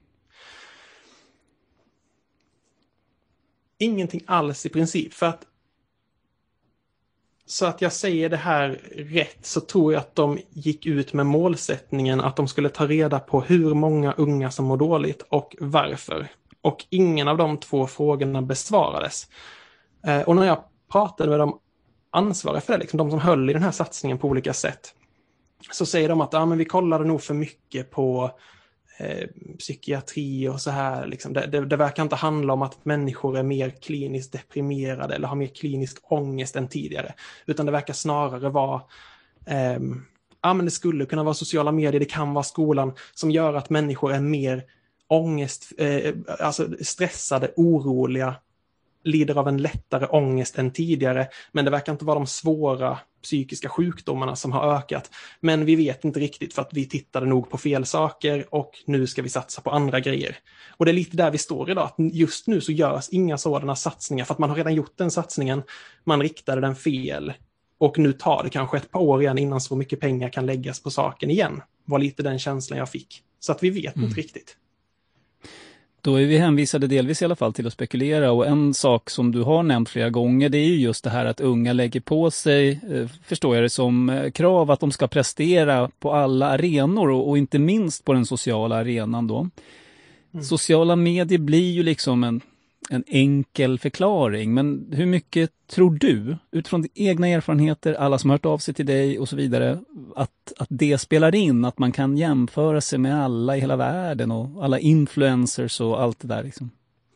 Ingenting alls i princip. Så att jag säger det här rätt, så tror jag att de gick ut med målsättningen att de skulle ta reda på hur många unga som mår dåligt och varför. Och ingen av de två frågorna besvarades. Och när jag pratade med de ansvariga för det, liksom de som höll i den här satsningen på olika sätt, så säger de att men vi kollade nog för mycket på psykiatri och så här. Liksom. Det verkar inte handla om att människor är mer kliniskt deprimerade eller har mer klinisk ångest än tidigare. Utan det verkar snarare vara men det skulle kunna vara sociala medier, det kan vara skolan som gör att människor är mer stressade, oroliga, lider av en lättare ångest än tidigare, men det verkar inte vara de svåra psykiska sjukdomarna som har ökat. Men vi vet inte riktigt, för att vi tittade nog på fel saker och nu ska vi satsa på andra grejer. Och det är lite där vi står idag, att just nu så görs inga sådana satsningar, för att man har redan gjort den satsningen, man riktade den fel Och nu tar det kanske ett par år igen innan så mycket pengar kan läggas på saken igen. Var lite den känslan jag fick. Så att vi vet inte riktigt. Då är vi hänvisade delvis i alla fall till att spekulera, och en sak som du har nämnt flera gånger, det är ju just det här att unga lägger på sig, förstår jag det som, krav att de ska prestera på alla arenor och inte minst på den sociala arenan då. Sociala medier blir ju liksom en enkel förklaring, men hur mycket tror du, utifrån dina egna erfarenheter, alla som har hört av sig till dig och så vidare, att det spelar in, att man kan jämföra sig med alla i hela världen och alla influencers och allt det där liksom?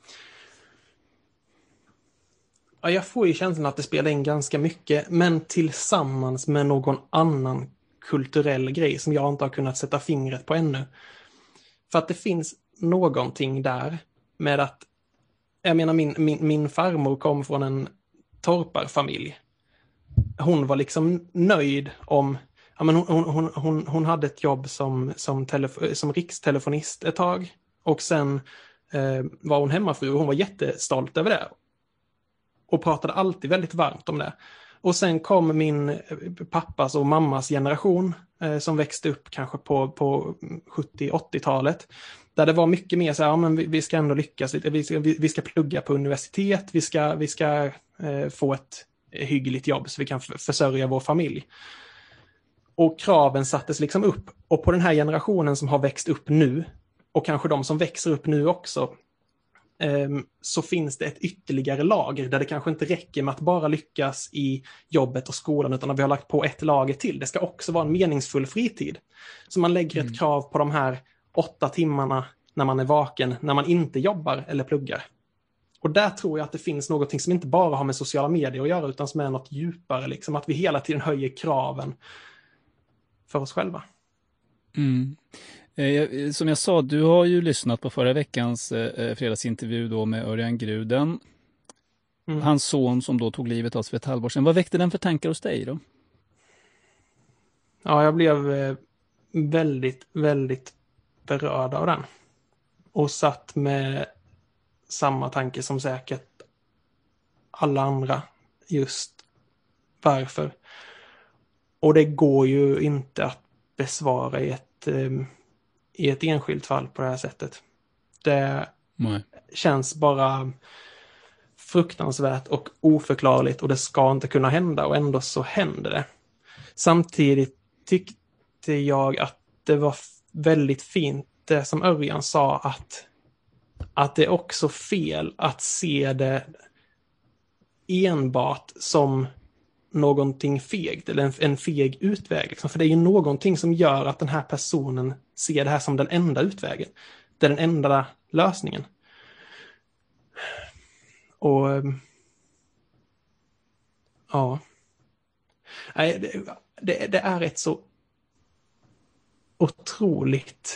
Ja, jag får ju känslan att det spelar in ganska mycket, men tillsammans med någon annan kulturell grej som jag inte har kunnat sätta fingret på ännu. För att det finns någonting där med att, jag menar min farmor kom från en torparfamilj. Hon var liksom nöjd om, ja, men hon hade ett jobb som rikstelefonist ett tag, och sen var hon hemmafru och hon var jättestolt över det. Och pratade alltid väldigt varmt om det. Och sen kom min pappas och mammas generation som växte upp kanske på 70-80-talet. Där det var mycket mer så här, ja, men vi ska ändå lyckas lite. Vi ska plugga på universitet. Vi ska få ett hyggligt jobb så vi kan försörja vår familj. Och kraven sattes liksom upp. Och på den här generationen som har växt upp nu, och kanske de som växer upp nu också, så finns det ett ytterligare lager där det kanske inte räcker med att bara lyckas i jobbet och skolan, utan att vi har lagt på ett lager till. Det ska också vara en meningsfull fritid. Så man lägger ett krav på de här 8 timmarna när man är vaken, när man inte jobbar eller pluggar. Och där tror jag att det finns något som inte bara har med sociala medier att göra, utan som är något djupare. Liksom, att vi hela tiden höjer kraven för oss själva. Som jag sa, du har ju lyssnat på förra veckans fredagsintervju då med Örjan Gruden. Hans son som då tog livet av sig för ett halvår sedan. Vad väckte den för tankar hos dig då? Ja, jag blev väldigt, väldigt berörd av den. Och satt med samma tanke som säkert alla andra. Just varför. Och det går ju inte att besvara i ett enskilt fall på det här sättet. Det känns bara fruktansvärt och oförklarligt, och det ska inte kunna hända, och ändå så händer det. Samtidigt tyckte jag att det var väldigt fint det som Örjan sa, att det är också fel att se det enbart som någonting fegt eller en feg utväg. Liksom. För det är ju någonting som gör att den här personen ser det här som den enda utvägen. Det är den enda lösningen. Och ja. Det är ett så otroligt...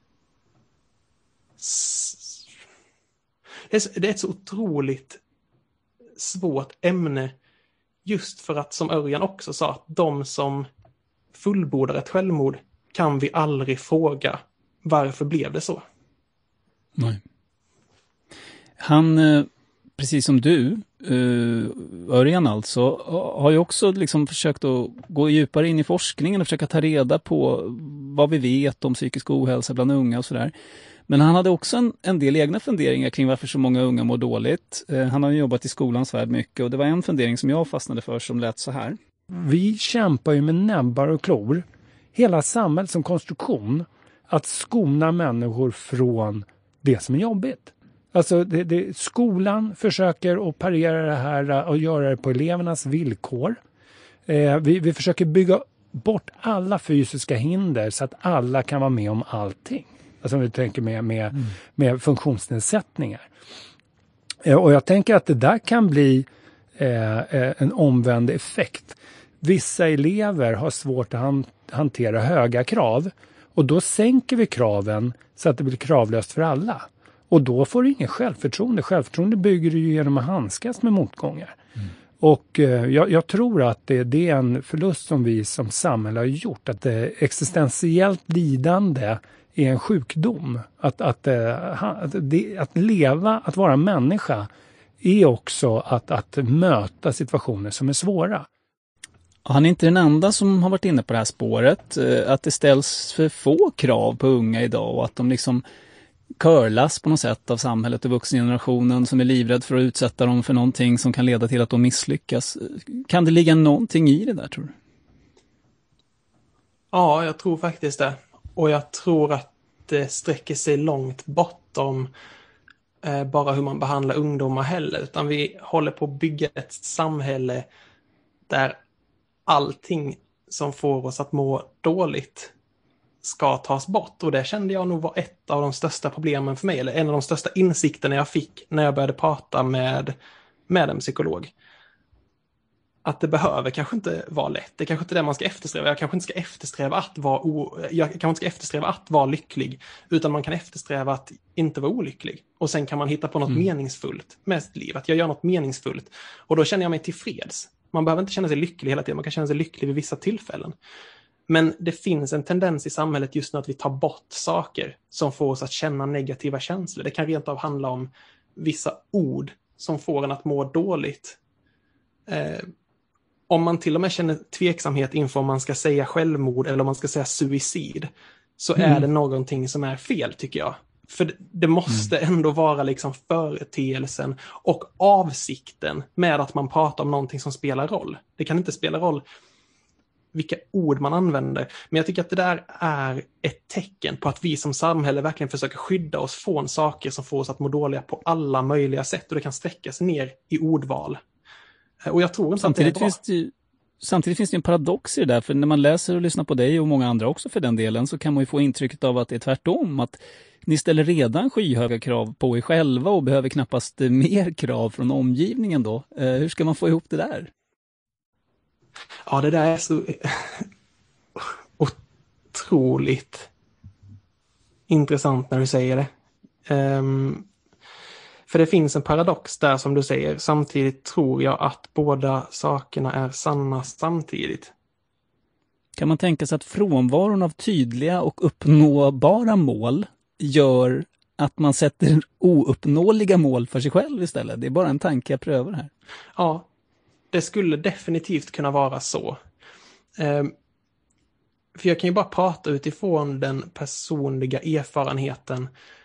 Det är ett så otroligt svårt ämne, just för att, som Örjan också sa, att de som fullbordar ett självmord kan vi aldrig fråga varför blev det så. Nej. Han, precis som du, Örjan alltså, har ju också liksom försökt att gå djupare in i forskningen och försöka ta reda på vad vi vet om psykisk ohälsa bland unga och sådär. Men han hade också en del egna funderingar kring varför så många unga mår dåligt. Han har ju jobbat i skolans värld mycket, och det var en fundering som jag fastnade för som lät så här. Vi kämpar ju med näbbar och klor, hela samhället som konstruktion, att skona människor från det som är jobbigt. Alltså skolan försöker att parera det här och göra det på elevernas villkor. Vi försöker bygga bort alla fysiska hinder så att alla kan vara med om allting. Alltså om vi tänker med funktionsnedsättningar. Och jag tänker att det där kan bli en omvänd effekt. Vissa elever har svårt att hantera höga krav, och då sänker vi kraven så att det blir kravlöst för alla. Och då får du ingen självförtroende. Självförtroende bygger du ju genom att handskas med motgångar. Och jag tror att det är en förlust som vi som samhälle har gjort. Att existentiellt lidande är en sjukdom. Att leva, att vara människa är också att möta situationer som är svåra. Han är inte den enda som har varit inne på det här spåret. Att det ställs för få krav på unga idag och att de liksom curlas på något sätt av samhället och vuxengenerationen som är livrädd för att utsätta dem för någonting som kan leda till att de misslyckas. Kan det ligga någonting i det där, tror du? Ja, jag tror faktiskt det. Och jag tror att det sträcker sig långt bortom bara hur man behandlar ungdomar heller. Utan vi håller på att bygga ett samhälle där allting som får oss att må dåligt ska tas bort. Och det kände jag nog var ett av de största problemen för mig. Eller en av de största insikterna jag fick när jag började prata med en psykolog. Att det behöver kanske inte vara lätt. Det är kanske inte det man ska eftersträva. Jag kanske inte ska eftersträva att vara lycklig. Utan man kan eftersträva att inte vara olycklig. Och sen kan man hitta på något meningsfullt med sitt liv. Att jag gör något meningsfullt. Och då känner jag mig tillfreds. Man behöver inte känna sig lycklig hela tiden. Man kan känna sig lycklig vid vissa tillfällen. Men det finns en tendens i samhället just nu att vi tar bort saker som får oss att känna negativa känslor. Det kan rent av handla om vissa ord som får en att må dåligt. Om man till och med känner tveksamhet inför om man ska säga självmord eller om man ska säga suicid, så är det någonting som är fel, tycker jag. För det måste ändå vara liksom företeelsen och avsikten med att man pratar om någonting som spelar roll. Det kan inte spela roll vilka ord man använder. Men jag tycker att det där är ett tecken på att vi som samhälle verkligen försöker skydda oss från saker som får oss att må dåliga på alla möjliga sätt. Och det kan sträcka sig ner i ordval. Och jag tror inte att det är bra. Samtidigt finns det en paradox i det där. För när man läser och lyssnar på dig och många andra också för den delen, så kan man ju få intrycket av att det är tvärtom. Att ni ställer redan skyhöga krav på er själva och behöver knappast mer krav från omgivningen då. Hur ska man få ihop det där? Ja, det där är så otroligt intressant när du säger det. För det finns en paradox där, som du säger. Samtidigt tror jag att båda sakerna är sanna samtidigt. Kan man tänka sig att frånvaron av tydliga och uppnåbara mål gör att man sätter ouppnåeliga mål för sig själv istället? Det är bara en tanke jag prövar här. Ja, det skulle definitivt kunna vara så. För jag kan ju bara prata utifrån den personliga erfarenheten.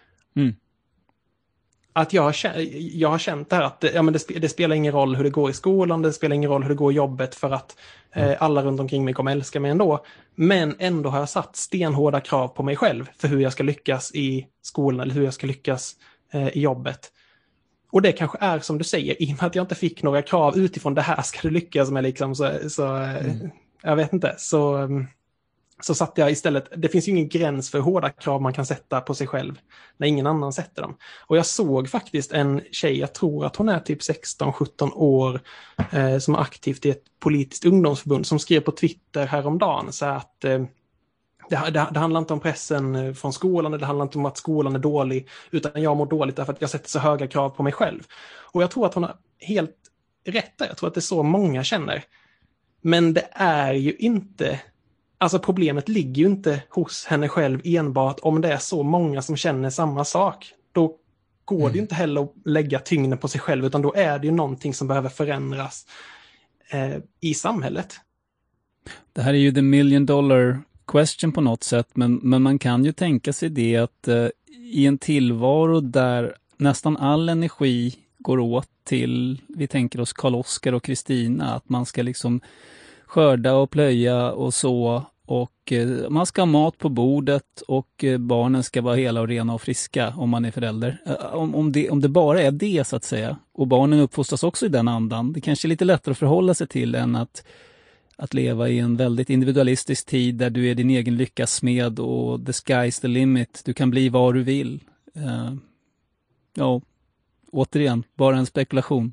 Att jag har känt det här att det spelar ingen roll hur det går i skolan, det spelar ingen roll hur det går i jobbet, för att alla runt omkring mig kommer älska mig ändå. Men ändå har jag satt stenhårda krav på mig själv för hur jag ska lyckas i skolan eller hur jag ska lyckas i jobbet. Och det kanske är som du säger, i och med att jag inte fick några krav utifrån det här ska du lyckas med liksom, jag vet inte, så satte jag istället, det finns ju ingen gräns för hårda krav man kan sätta på sig själv när ingen annan sätter dem. Och jag såg faktiskt en tjej, jag tror att hon är typ 16-17 år, som är aktivt i ett politiskt ungdomsförbund, som skrev på Twitter häromdagen så att det handlar inte om pressen från skolan, det handlar inte om att skolan är dålig, utan jag mår dåligt därför att jag sätter så höga krav på mig själv. Och jag tror att hon har helt rätt där. Jag tror att det är så många känner. Men det är ju inte, alltså problemet ligger ju inte hos henne själv enbart. Om det är så många som känner samma sak, då går det ju inte heller att lägga tyngden på sig själv, utan då är det ju någonting som behöver förändras i samhället. Det här är ju the $1 million question på något sätt, men man kan ju tänka sig det att i en tillvaro där nästan all energi går åt till, vi tänker oss Karl-Oskar och Kristina, att man ska liksom skörda och plöja och så, och man ska ha mat på bordet och barnen ska vara hela och rena och friska om man är förälder. Om det bara är det så att säga, och barnen uppfostras också i den andan, det kanske är lite lättare att förhålla sig till än att leva i en väldigt individualistisk tid där du är din egen lyckas smed och the sky's the limit. Du kan bli vad du vill. Ja, återigen, bara en spekulation.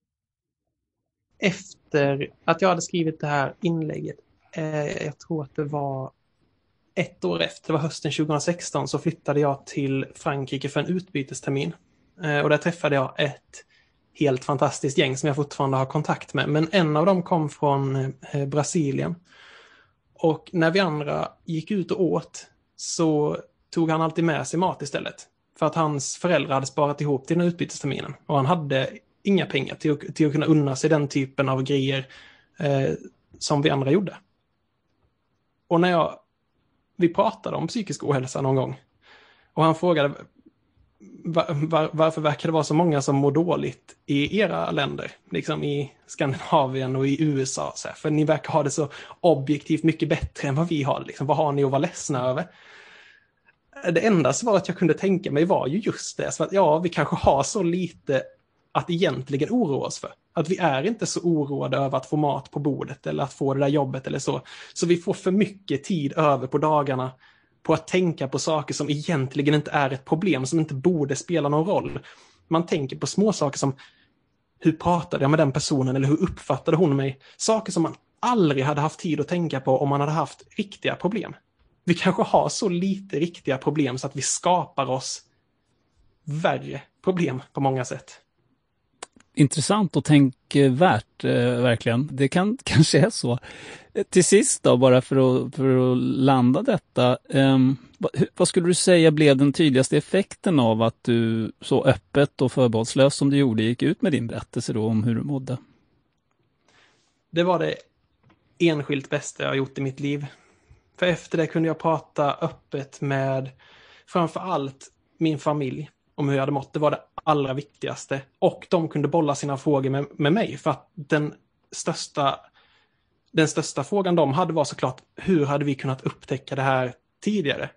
Efter att jag hade skrivit det här inlägget, jag tror att det var ett år efter, det var hösten 2016, så flyttade jag till Frankrike för en utbytestermin. Och där träffade jag ett helt fantastiskt gäng som jag fortfarande har kontakt med. Men en av dem kom från Brasilien. Och när vi andra gick ut och åt så tog han alltid med sig mat istället. För att hans föräldrar hade sparat ihop till den utbytesterminen. Och han hade inga pengar till att kunna unna sig den typen av grejer som vi andra gjorde. Och när vi pratade om psykisk ohälsa någon gång och han frågade varför verkar det vara så många som mår dåligt i era länder, liksom i Skandinavien och i USA, så här, för ni verkar ha det så objektivt mycket bättre än vad vi har, liksom, vad har ni att vara ledsna över? Det enda svaret jag kunde tänka mig var ju just det, så att vi kanske har så lite att egentligen oroa oss för. Att vi är inte så oroade över att få mat på bordet eller att få det där jobbet eller så. Så vi får för mycket tid över på dagarna på att tänka på saker som egentligen inte är ett problem, som inte borde spela någon roll. Man tänker på små saker som hur pratade jag med den personen eller hur uppfattade hon mig? Saker som man aldrig hade haft tid att tänka på om man hade haft riktiga problem. Vi kanske har så lite riktiga problem så att vi skapar oss värre problem på många sätt. Intressant och tänkvärt, verkligen. Det kanske är så. Till sist då, bara för att landa detta. Vad skulle du säga blev den tydligaste effekten av att du så öppet och förbehållslöst som du gjorde gick ut med din berättelse då om hur du mådde? Det var det enskilt bästa jag har gjort i mitt liv. För efter det kunde jag prata öppet med framför allt min familj om hur jag hade mått. Det var det allra viktigaste. Och de kunde bolla sina frågor med mig. För att den största frågan de hade var såklart, hur hade vi kunnat upptäcka det här tidigare?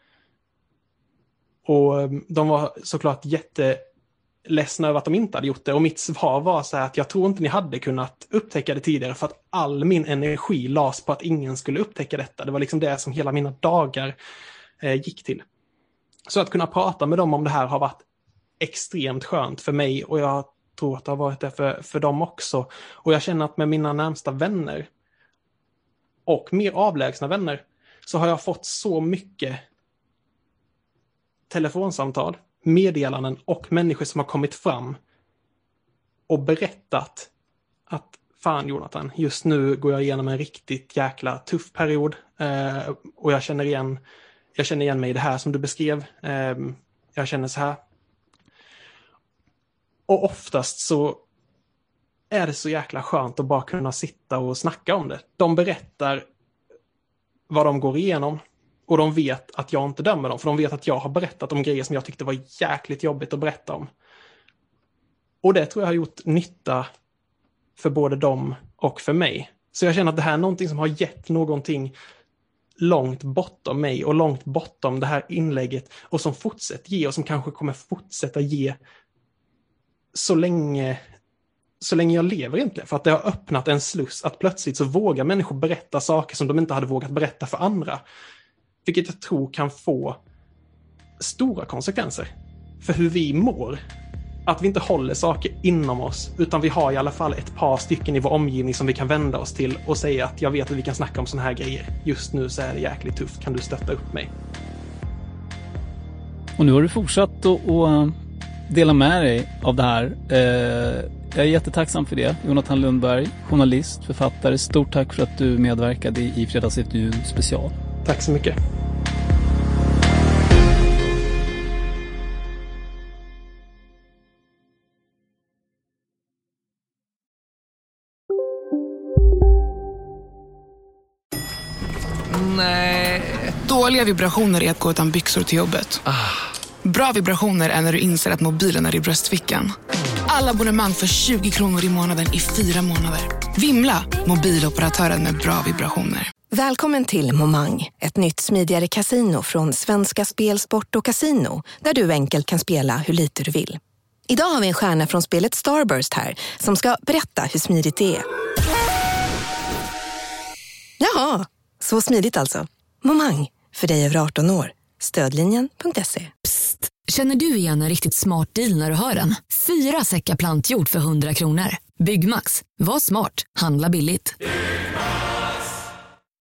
Och de var såklart jätteledsna över att de inte hade gjort det. Och mitt svar var så här att jag tror inte ni hade kunnat upptäcka det tidigare, för att all min energi lades på att ingen skulle upptäcka detta. Det var liksom det som hela mina dagar gick till. Så att kunna prata med dem om det här har varit extremt skönt för mig, och jag tror att det har varit det för dem också. Och jag känner att med mina närmsta vänner och mer avlägsna vänner så har jag fått så mycket telefonsamtal, meddelanden och människor som har kommit fram och berättat att fan Jonathan, just nu går jag igenom en riktigt jäkla tuff period och jag känner igen mig i det här som du beskrev. Jag känner så här. Och oftast så är det så jäkla skönt att bara kunna sitta och snacka om det. De berättar vad de går igenom och de vet att jag inte dömer dem, för de vet att jag har berättat om grejer som jag tyckte var jäkligt jobbigt att berätta om. Och det tror jag har gjort nytta för både dem och för mig. Så jag känner att det här är någonting som har gett någonting långt bortom mig och långt bortom det här inlägget, och som fortsätter ge och som kanske kommer fortsätta ge så länge jag lever egentligen. För att det har öppnat en sluss att plötsligt så vågar människor berätta saker som de inte hade vågat berätta för andra. Vilket jag tror kan få stora konsekvenser för hur vi mår. Att vi inte håller saker inom oss, utan vi har i alla fall ett par stycken i vår omgivning som vi kan vända oss till och säga att jag vet att vi kan snacka om såna här grejer. Just nu så är det jäkligt tufft, kan du stötta upp mig? Och nu har du fortsatt att dela med dig av det här. Jag är jättetacksam för det. Jonathan Lundberg, journalist, författare. Stort tack för att du medverkade i Fredagsintervjun special. Tack så mycket. Nej. Dåliga vibrationer är att gå utan byxor till jobbet. Bra vibrationer är när du inser att mobilen är i bröstfickan. Alla abonnemang för 20 kronor i månaden i 4 månader. Vimla, mobiloperatören med bra vibrationer. Välkommen till Momang, ett nytt smidigare casino från Svenska Spel, Sport och Casino, där du enkelt kan spela hur lite du vill. Idag har vi en stjärna från spelet Starburst här som ska berätta hur smidigt det är. Jaha, så smidigt alltså. Momang, för dig över 18 år. Stödlinjen.se. Psst, känner du igen en riktigt smart deal när du hör den? 4 säckar plantjord för 100 kronor. Byggmax, var smart, handla billigt.